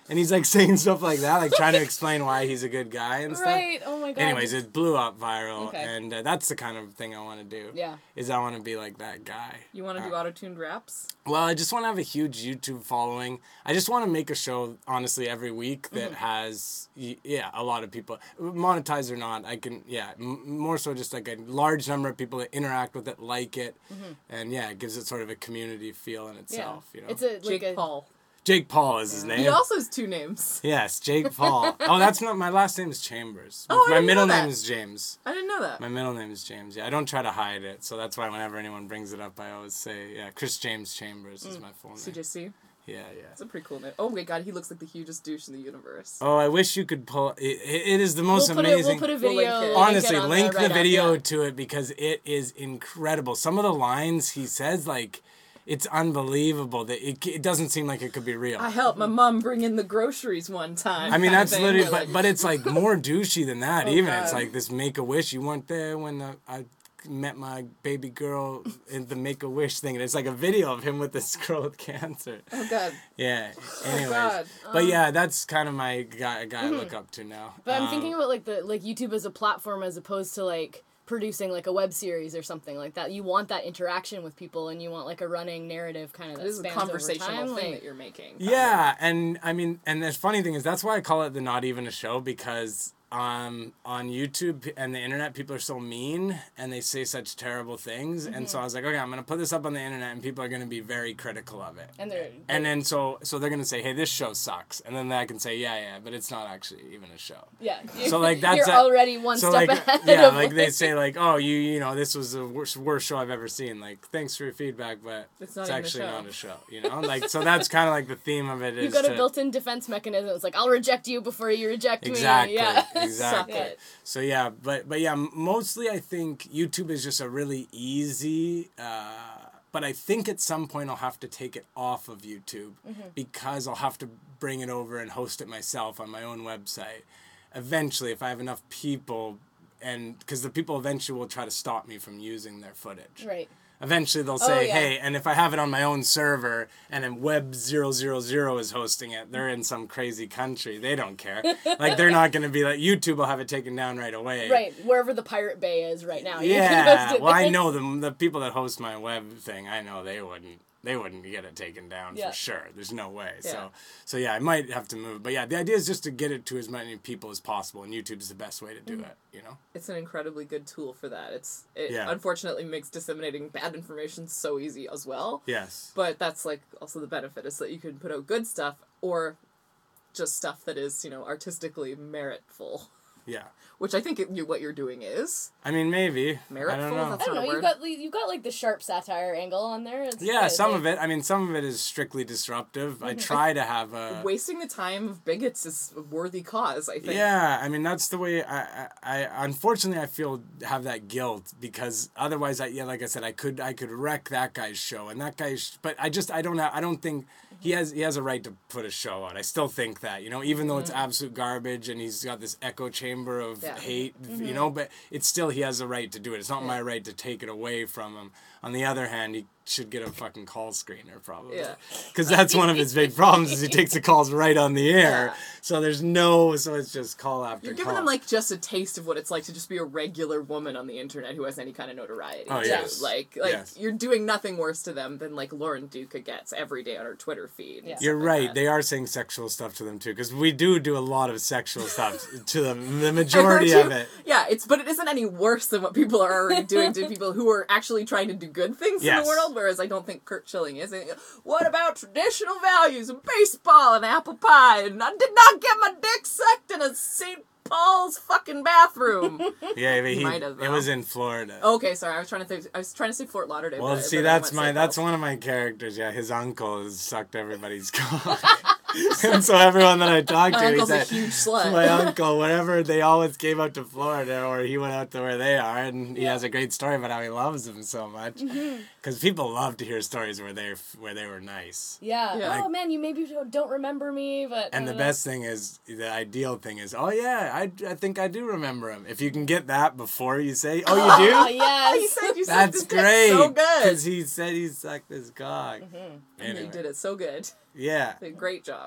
And he's like saying stuff like that, like trying to explain why he's a good guy and stuff. Right. Oh my god. Anyways, it blew up viral, Okay. and uh, that's the kind of thing I want to do. Yeah. Is I want to be like that guy. You want to Uh, do auto-tuned raps? Well, I just want to have a huge YouTube following. I just want to make a show, honestly, every week that Mm-hmm. has, y- yeah, a lot of people, monetized or not. I can, yeah, m- more so just like a large number of people that interact with it, like it, and yeah, it gives it sort of a community feel in Mm-hmm. Yeah. itself. You know, It's a like Jake a, Paul. Jake Paul is his name. He also has two names. Yes, Jake Paul. Oh, that's not my last name is Chambers. Oh, I my didn't middle know name that. is James. I didn't know that. My middle name is James. Yeah, I don't try to hide it, so that's why whenever anyone brings it up, I always say, yeah, Chris James Chambers is my full name. C J C. Yeah, yeah. That's a pretty cool name. Oh my god, he looks like the hugest douche in the universe. Oh, I wish you could pull. It, it, it is the most we'll put it, amazing. we'll put a We'll video. link it. link it Honestly, on link the, the right up, video yeah. to it because it is incredible. Some of the lines he says, like, it's unbelievable that it, it doesn't seem like it could be real. I helped my mom bring in the groceries one time. I mean, kinda that's thing, literally, where, but like- but it's like more douchey than that. Oh, even it's God. like this Make a Wish. You weren't there when uh, I met my baby girl in the Make a Wish thing, and it's like a video of him with this girl with cancer. Oh god. Yeah. Anyways, God. but yeah, that's kind of my guy, guy I look up to now. But I'm Um, thinking about like the like YouTube as a platform as opposed to like producing like a web series or something like that. You want that interaction with people, and you want like a running narrative kind of that This is a spans over conversational time. thing like, that you're making. Yeah, and I mean, and the funny thing is that's why I call it the Not Even a Show, because um, on YouTube and the internet, people are so mean and they say such terrible things, and so I was like, okay, I'm gonna put this up on the internet, and people are gonna be very critical of it. and they're And then so so they're gonna say, hey, this show sucks, and then I can say, yeah, yeah, but it's not actually even a show. yeah. So like that's you're a- already one so step like ahead. yeah, of like they like- say like, oh, you you know this was the worst worst show I've ever seen. Like thanks for your feedback, but It's it's, not even a actually show. not a show. You know, like so that's kind of like the theme of it. Is You've got to, a built-in defense mechanism. It's like I'll reject you before you reject Exactly. me. Yeah. Exactly. Suck it. So yeah, but but yeah, mostly I think YouTube is just a really easy. Uh, but I think at some point I'll have to take it off of YouTube because I'll have to bring it over and host it myself on my own website. Eventually, if I have enough people, and because the people eventually will try to stop me from using their footage. Right. Eventually they'll say, yeah. hey, and if I have it on my own server and then Web zero zero zero is hosting it, they're in some crazy country. They don't care. Like, they're not going to be like, YouTube will have it taken down right away. Right. Wherever the Pirate Bay is right now. You can Yeah. host it Well, I there. know the, the people that host my web thing, I know they wouldn't. They wouldn't get it taken down Yeah. for sure. There's no way. Yeah. So, so yeah, I might have to move. But yeah, the idea is just to get it to as many people as possible, and YouTube's the best way to do it. You know. It's an incredibly good tool for that. It's it Yeah. unfortunately makes disseminating bad information so easy as well. Yes. But that's like also the benefit is that you can put out good stuff or just stuff that is, you know, artistically meritful. Yeah. Which I think it, you, what you're doing is. I mean, maybe. I Meritful? don't know. That's I don't not know. a You've word. got you've got like the sharp satire angle on there. It's Yeah, good. some Like, of it. I mean, some of it is strictly disruptive. I try to have a. Wasting the time of bigots is a worthy cause, I think. Yeah, I mean that's the way I, I, I unfortunately I feel have that guilt because otherwise I yeah like I said I could I could wreck that guy's show and that guy's but I just I don't have, I don't think he has he has a right to put a show out. I still think that, you know, even though it's absolute garbage and he's got this echo chamber of Yeah. hate, you know, but it's still he has a right to do it. It's not my right to take it away from him. On the other hand, he should get a fucking call screener probably. Yeah. Because that's one of his big problems is he takes the calls right on the air. Yeah. So there's no so it's just call after You're call. giving them like just a taste of what it's like to just be a regular woman on the internet who has any kind of notoriety. Oh, too. yes. Like like Yes. you're doing nothing worse to them than like Lauren Duca gets every day on her Twitter feed. and Yeah. stuff You're like right. that. They are saying sexual stuff to them too, because we do do a lot of sexual stuff to them. The I heard majority you- of it. Yeah, it's but it isn't any worse than what people are already doing to people who are actually trying to do good things in Yes. the world. Whereas I don't think Kurt Schilling is. And, what about traditional values and baseball and apple pie? And I did not get my dick sucked in a Saint Paul's fucking bathroom. Yeah, but he, might have, it though. was in Florida. Okay, sorry, I was trying to think. I was trying to say Fort Lauderdale. well, but- see, but I that's went my Saint that's Paul. one of my characters. Yeah, his uncle has sucked everybody's cock, and so everyone that I talked to, My he uncle's a said, huge slut. my uncle, whenever they always came out to Florida or he went out to where they are, and he has a great story about how he loves them so much, because people love to hear stories where they where they were nice. Yeah. Yeah. Oh man, you maybe don't remember me, but And the uh, best thing is, the ideal thing is, oh yeah, I, I think I do remember him. If you can get that before you say, oh you do? Oh he yes. said you said That's this dick great. so good. Because he said he sucked his cock. And Anyway, you did it so good. yeah. Did a great job.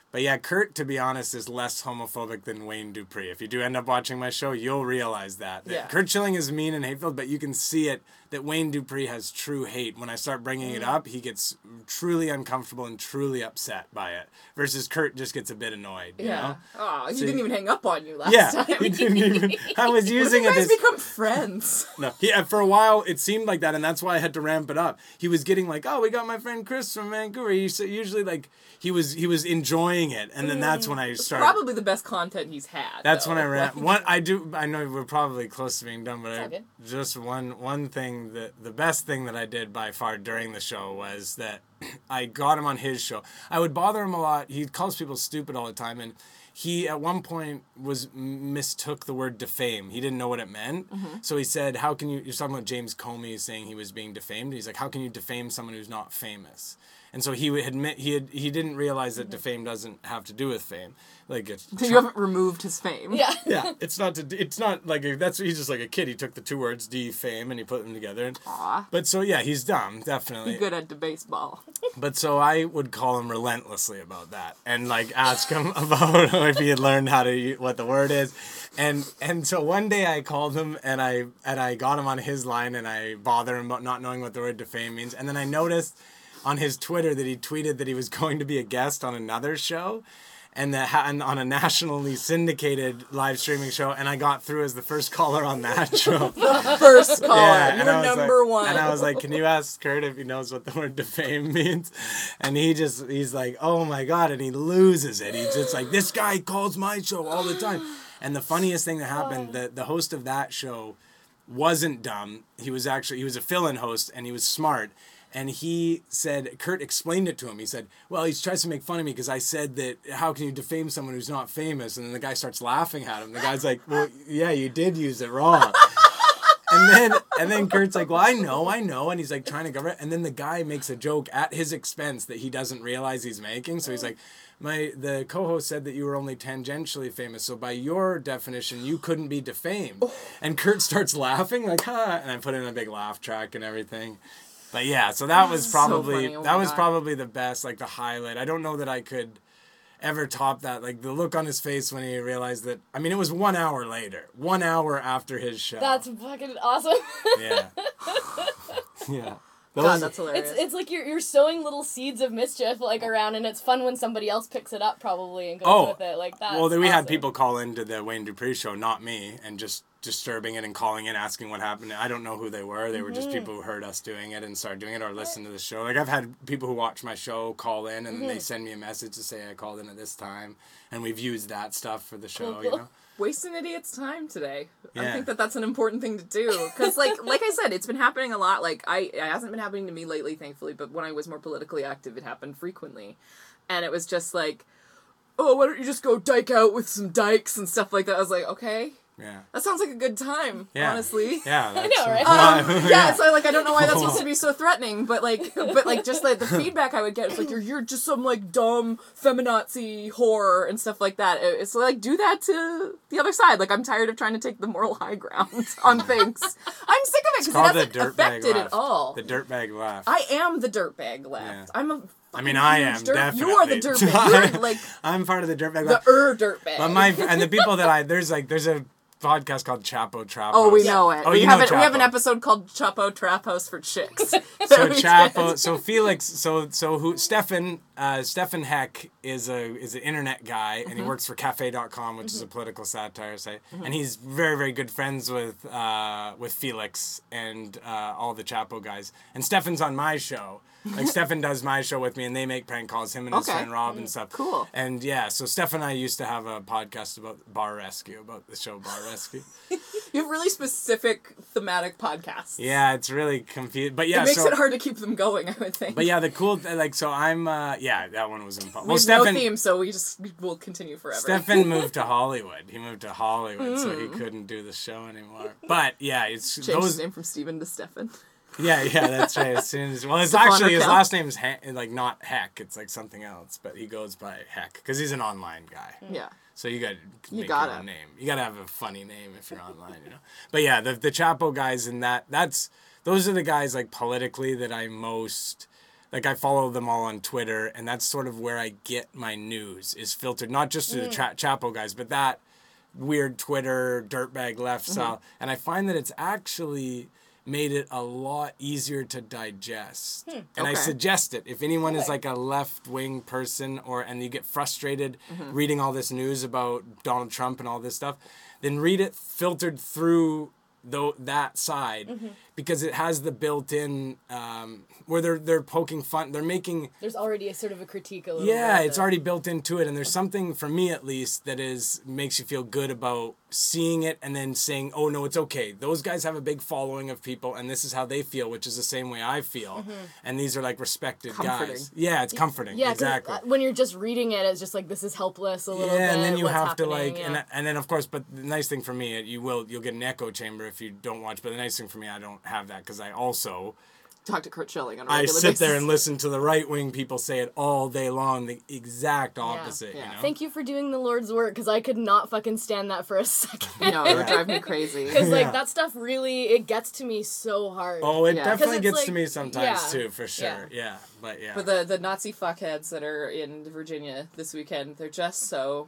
But yeah, Kurt, to be honest, is less homophobic than Wayne Dupree. If you do end up watching my show, you'll realize that. that Yeah. Kurt Schilling is mean and hateful, but you can see it that Wayne Dupree has true hate. When I start bringing it up, he gets truly uncomfortable and truly upset by it. Versus Kurt just gets a bit annoyed. You Yeah. know? Oh, he So didn't you- even hang up on you last Yeah, time. he didn't even. I was What if using you it guys as become friends? no. Yeah, for a while it seemed like that, and that's why I had to ramp it up. He was getting like, "Oh, we got my friend Chris from Vancouver." He used to- usually like he was he was enjoying it, and then that's when I started. Probably the best content he's had. That's though. when I ran. Like, One, I do. I know we're probably close to being done, but all I, good. just one one thing that the best thing that I did by far during the show was that I got him on his show. I would bother him a lot. He calls people stupid all the time, and he at one point was mistook the word defame. He didn't know what it meant, so he said, "How can you?" You're talking about James Comey saying he was being defamed. He's like, "How can you defame someone who's not famous?" And so he would admit he had he didn't realize that defame doesn't have to do with fame. Like it's you haven't removed his fame. Yeah. yeah, it's not to, it's not like a, that's he's just like a kid. He took the two words defame and he put them together. And, Aw. but so yeah, he's dumb, definitely. Good at the baseball. But so I would call him relentlessly about that and like ask him about if he had learned how to u- what the word is, and and so one day I called him and I and I got him on his line and I bothered him about not knowing what the word defame means, and then I noticed on his Twitter that he tweeted that he was going to be a guest on another show. And that ha- and on a nationally syndicated live streaming show, and I got through as the first caller on that show. First caller. and You're I was number like, one. And I was like, "Can you ask Kurt if he knows what the word defame means?" And he just he's like, "Oh my god!" And he loses it. He's just like, "This guy calls my show all the time." And the funniest thing that happened, the the host of that show wasn't dumb. He was actually he was a fill-in host, and he was smart. And he said, Kurt explained it to him. He said, well, he tries to make fun of me because I said that, how can you defame someone who's not famous? And then the guy starts laughing at him. The guy's like, well, yeah, you did use it wrong. And then and then Kurt's like, well, I know, I know. And he's like trying to cover it. And then the guy makes a joke at his expense that he doesn't realize he's making. So he's like, my the co-host said that you were only tangentially famous. So by your definition, you couldn't be defamed. And Kurt starts laughing like, ha. And I put in a big laugh track and everything. But yeah, so that was probably funny. Oh that my was God. probably the best, like the highlight. I don't know that I could ever top that. Like the look on his face when he realized that. I mean, it was one hour later, one hour after his show. That's fucking awesome. yeah, yeah. God, Those- that's hilarious. It's it's like you're you're sowing little seeds of mischief like around, and it's fun when somebody else picks it up probably and goes Oh, with it like that. well, then we had people call into the Wayne Dupree show, not me, and just disturbing it and calling in, asking what happened. I don't know who they were. They were just people who heard us doing it and started doing it or listened to the show. Like I've had people who watch my show call in and then they send me a message to say I called in at this time, and we've used that stuff for the show. You know. Waste an idiot's time today. I Yeah. think that that's an important thing to do because, like, like I said, it's been happening a lot. Like, I it hasn't been happening to me lately, thankfully. But when I was more politically active, it happened frequently, and it was just like, oh, why don't you just go dyke out with some dykes and stuff like that? I was like, okay, Yeah. that sounds like a good time, Yeah. honestly. Yeah. I That's, know, right? Um, yeah, so like I don't know why that's supposed to be so threatening, but like, but like just like the feedback I would get is like you're you're just some like dumb feminazi whore and stuff like that. It- It's like do that to the other side. Like I'm tired of trying to take the moral high ground on things. I'm sick of it because it called the hasn't dirtbag affected laugh. at all. The dirtbag laugh. I am the dirtbag left. Yeah. I'm a. I mean, I am huge dirt- definitely. You are the dirtbag. You're like I'm part of the dirtbag the laugh. er dirtbag. But my and the people that I there's like there's a podcast called Chapo Trap Oh, we House. know it. Oh, we you have know it. We have an Chapo. episode called Chapo Trap House for Chicks. So That we Chapo, did. so Felix, so so who Stefan uh, Stefan Heck is a is an internet guy and he works for cafe dot com, which is a political satire site, and he's very very good friends with uh, with Felix and uh, all the Chapo guys. And Stefan's on my show. Like Stefan does my show with me, and they make prank calls. Him and his Okay. friend Rob and stuff. Cool. And yeah, so Stefan and I used to have a podcast about Bar Rescue, about the show Bar Rescue. You have really specific thematic podcasts. Yeah, it's really confused, but yeah, It makes so it hard to keep them going, I would think. but yeah, the cool like so I'm uh, yeah that one was impossible. we Well, have Stefan no theme, so we just will continue forever. Stefan moved to Hollywood. He moved to Hollywood, so he Mm. couldn't do the show anymore. But yeah, it's Changed his those. name from Steven to Stefan. Yeah, yeah, that's right. As soon as well, it's Stefan actually his Raquel. last name's he- like not Heck. It's like something else, but he goes by Heck because he's an online guy. Yeah. So you got to make gotta. your own name. You got to have a funny name if you're online, you know. But yeah, the the Chapo guys and that that's those are the guys like politically that I most like I follow them all on Twitter, and that's sort of where I get my news is filtered, not just through the tra- Chapo guys, but that weird Twitter dirtbag left Mm-hmm. style. And I find that it's actually made it a lot easier to digest. And I Okay. suggest it if anyone is Okay. like a left-wing person or and you get frustrated Mm-hmm. reading all this news about Donald Trump and all this stuff, then read it filtered through though that side Mm-hmm. because it has the built-in um, where they're they're poking fun, they're making There's already a sort of a critique a little yeah, bit. it's already built into it, and there's something for me at least that is makes you feel good about seeing it and then saying, "Oh no, it's okay. Those guys have a big following of people, and this is how they feel, which is the same way I feel." And these are like respected Comforting. guys. Yeah, it's comforting. Yeah, 'cause, exactly. uh, when you're just reading it, it's just like, this is helpless a little bit. Yeah, and then you what's have to happening, like, yeah. and and then of course, but the nice thing for me, you will you'll get an echo chamber if you don't watch. But the nice thing for me, I don't have that because I also Talk to Kurt Schilling on a I regular sit basis. there and listen to the right wing people say it all day long, the exact opposite. Yeah. You know. Thank you for doing the Lord's work, because I could not fucking stand that for a second. No, it would drive me crazy. Because, like, Yeah. that stuff really, it gets to me so hard. Oh, it Yeah. definitely 'Cause it's gets like- to me sometimes yeah, too, for sure. yeah. Yeah, but yeah. But the, the Nazi fuckheads that are in Virginia this weekend, they're just so...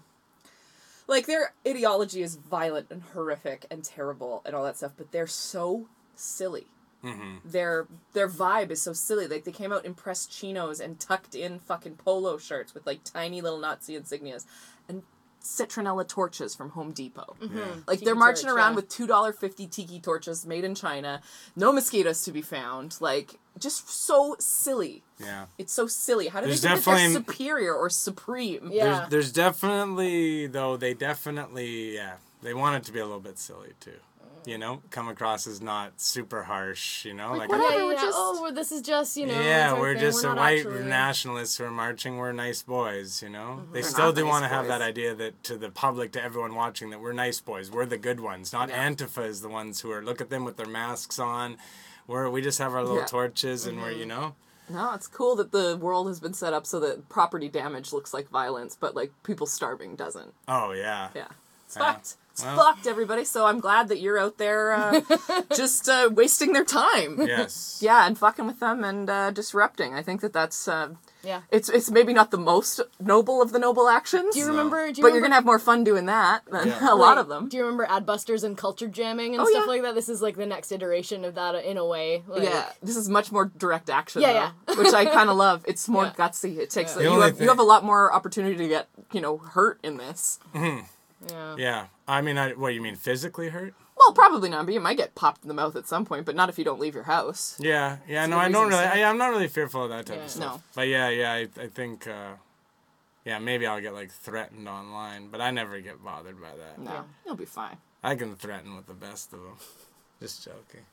Like, their ideology is violent and horrific and terrible and all that stuff, but they're so silly. Mm-hmm. Their their vibe is so silly. Like, they came out in pressed chinos and tucked in fucking polo shirts with, like, tiny little Nazi insignias. And citronella torches from Home Depot. Like, Tiki they're marching torch, around yeah. with two dollars fifty tiki torches made in China. No mosquitoes to be found. Like, just so silly. yeah. It's so silly. How do There's they think that they're definitely- superior or supreme? Yeah. There's, there's definitely, though, they definitely, yeah, they want it to be a little bit silly too. You know, come across as not super harsh, you know? Like, whatever. yeah, yeah, we're yeah. just- Oh, we're, this is just, you know. yeah, it's our we're thing. just we're a not white actually- nationalists who are marching. We're nice boys, you know? They We're still not do nice want to have boys. that idea that to the public, to everyone watching, that we're nice boys. We're the good ones. Not Yeah. Antifa is the ones who are, look at them with their masks on. We're, we just have our little Yeah. torches and Mm-hmm. we're, you know? No, it's cool that the world has been set up so that property damage looks like violence, but, like, people starving doesn't. Oh, yeah. Yeah. It's Yeah. fucked. It's Well- fucked, everybody. So I'm glad that you're out there uh, just uh, wasting their time. Yes. Yeah, and fucking with them and uh, disrupting. I think that that's... Uh, Yeah. It's it's maybe not the most noble of the noble actions. Do you remember? Do you but you're remember, gonna have more fun doing that than Yeah. a lot like, of them. Do you remember Adbusters and culture jamming and Oh, stuff yeah. like that? This is like the next iteration of that in a way. Like, Yeah, this is much more direct action. Yeah, though, which I kind of love. It's more Yeah. gutsy. It takes The you only have, thing- you have a lot more opportunity to get you know hurt in this. Yeah. Yeah. I mean, I, what, you mean physically hurt? Well, probably not, but you might get popped in the mouth at some point. But not if you don't leave your house. Yeah, yeah, no, good I don't reason really, to say. I, I'm not really fearful of that type Yeah. of stuff. No. But yeah, yeah, I, I think, uh, yeah, maybe I'll get, like, threatened online, but I never get bothered by that. No, Yeah. you'll be fine. I can threaten with the best of them. Just joking.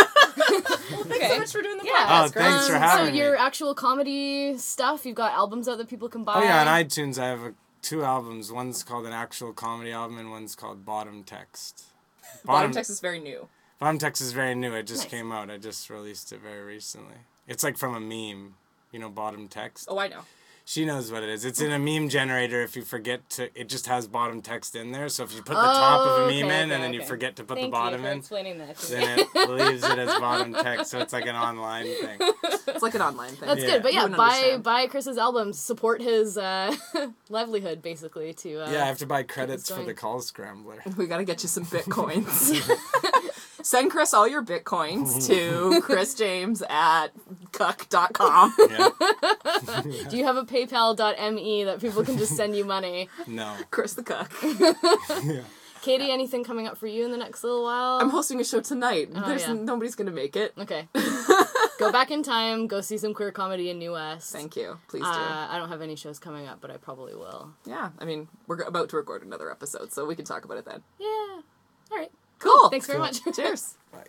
Thanks so much for doing the Yeah. Oh, podcast. thanks for Um, having so me. your actual comedy stuff, you've got albums out that people can buy. Oh, yeah, on iTunes I have a, two albums. One's called an actual comedy album, and one's called Bottom Text. Bottom Text is very new. Bottom Text is very new. It just Nice. came out. I just released it very recently. It's like from a meme. You know, Bottom Text? Oh, I know. She knows what it is. It's in a meme generator. If you forget to, it just has bottom text in there. So if you put the top of a Oh, meme okay, in okay, and then you okay. forget to put Thank the bottom you for in, explaining that to me. then it leaves it as bottom text. So it's like an online thing. It's like an online thing. That's Yeah. good, but You yeah, wouldn't buy understand. buy Chris's albums, support his uh, livelihood, basically. To uh, Yeah, I have to buy credits going. for the call scrambler. We gotta get you some bitcoins. Send Chris all your bitcoins to Chris James at cuck dot com. Yeah. do you have a PayPal dot me that people can just send you money? No. Chris the cuck. Yeah. Katie, anything coming up for you in the next little while? I'm hosting a show tonight. There's yeah. nobody's gonna make it. Okay. Go back in time. Go see some queer comedy in New West. Thank you. Please do. Uh, I don't have any shows coming up, but I probably will. Yeah, I mean, we're about to record another episode, so we can talk about it then. Yeah. All right. Cool. Thanks very much. Cheers. Bye.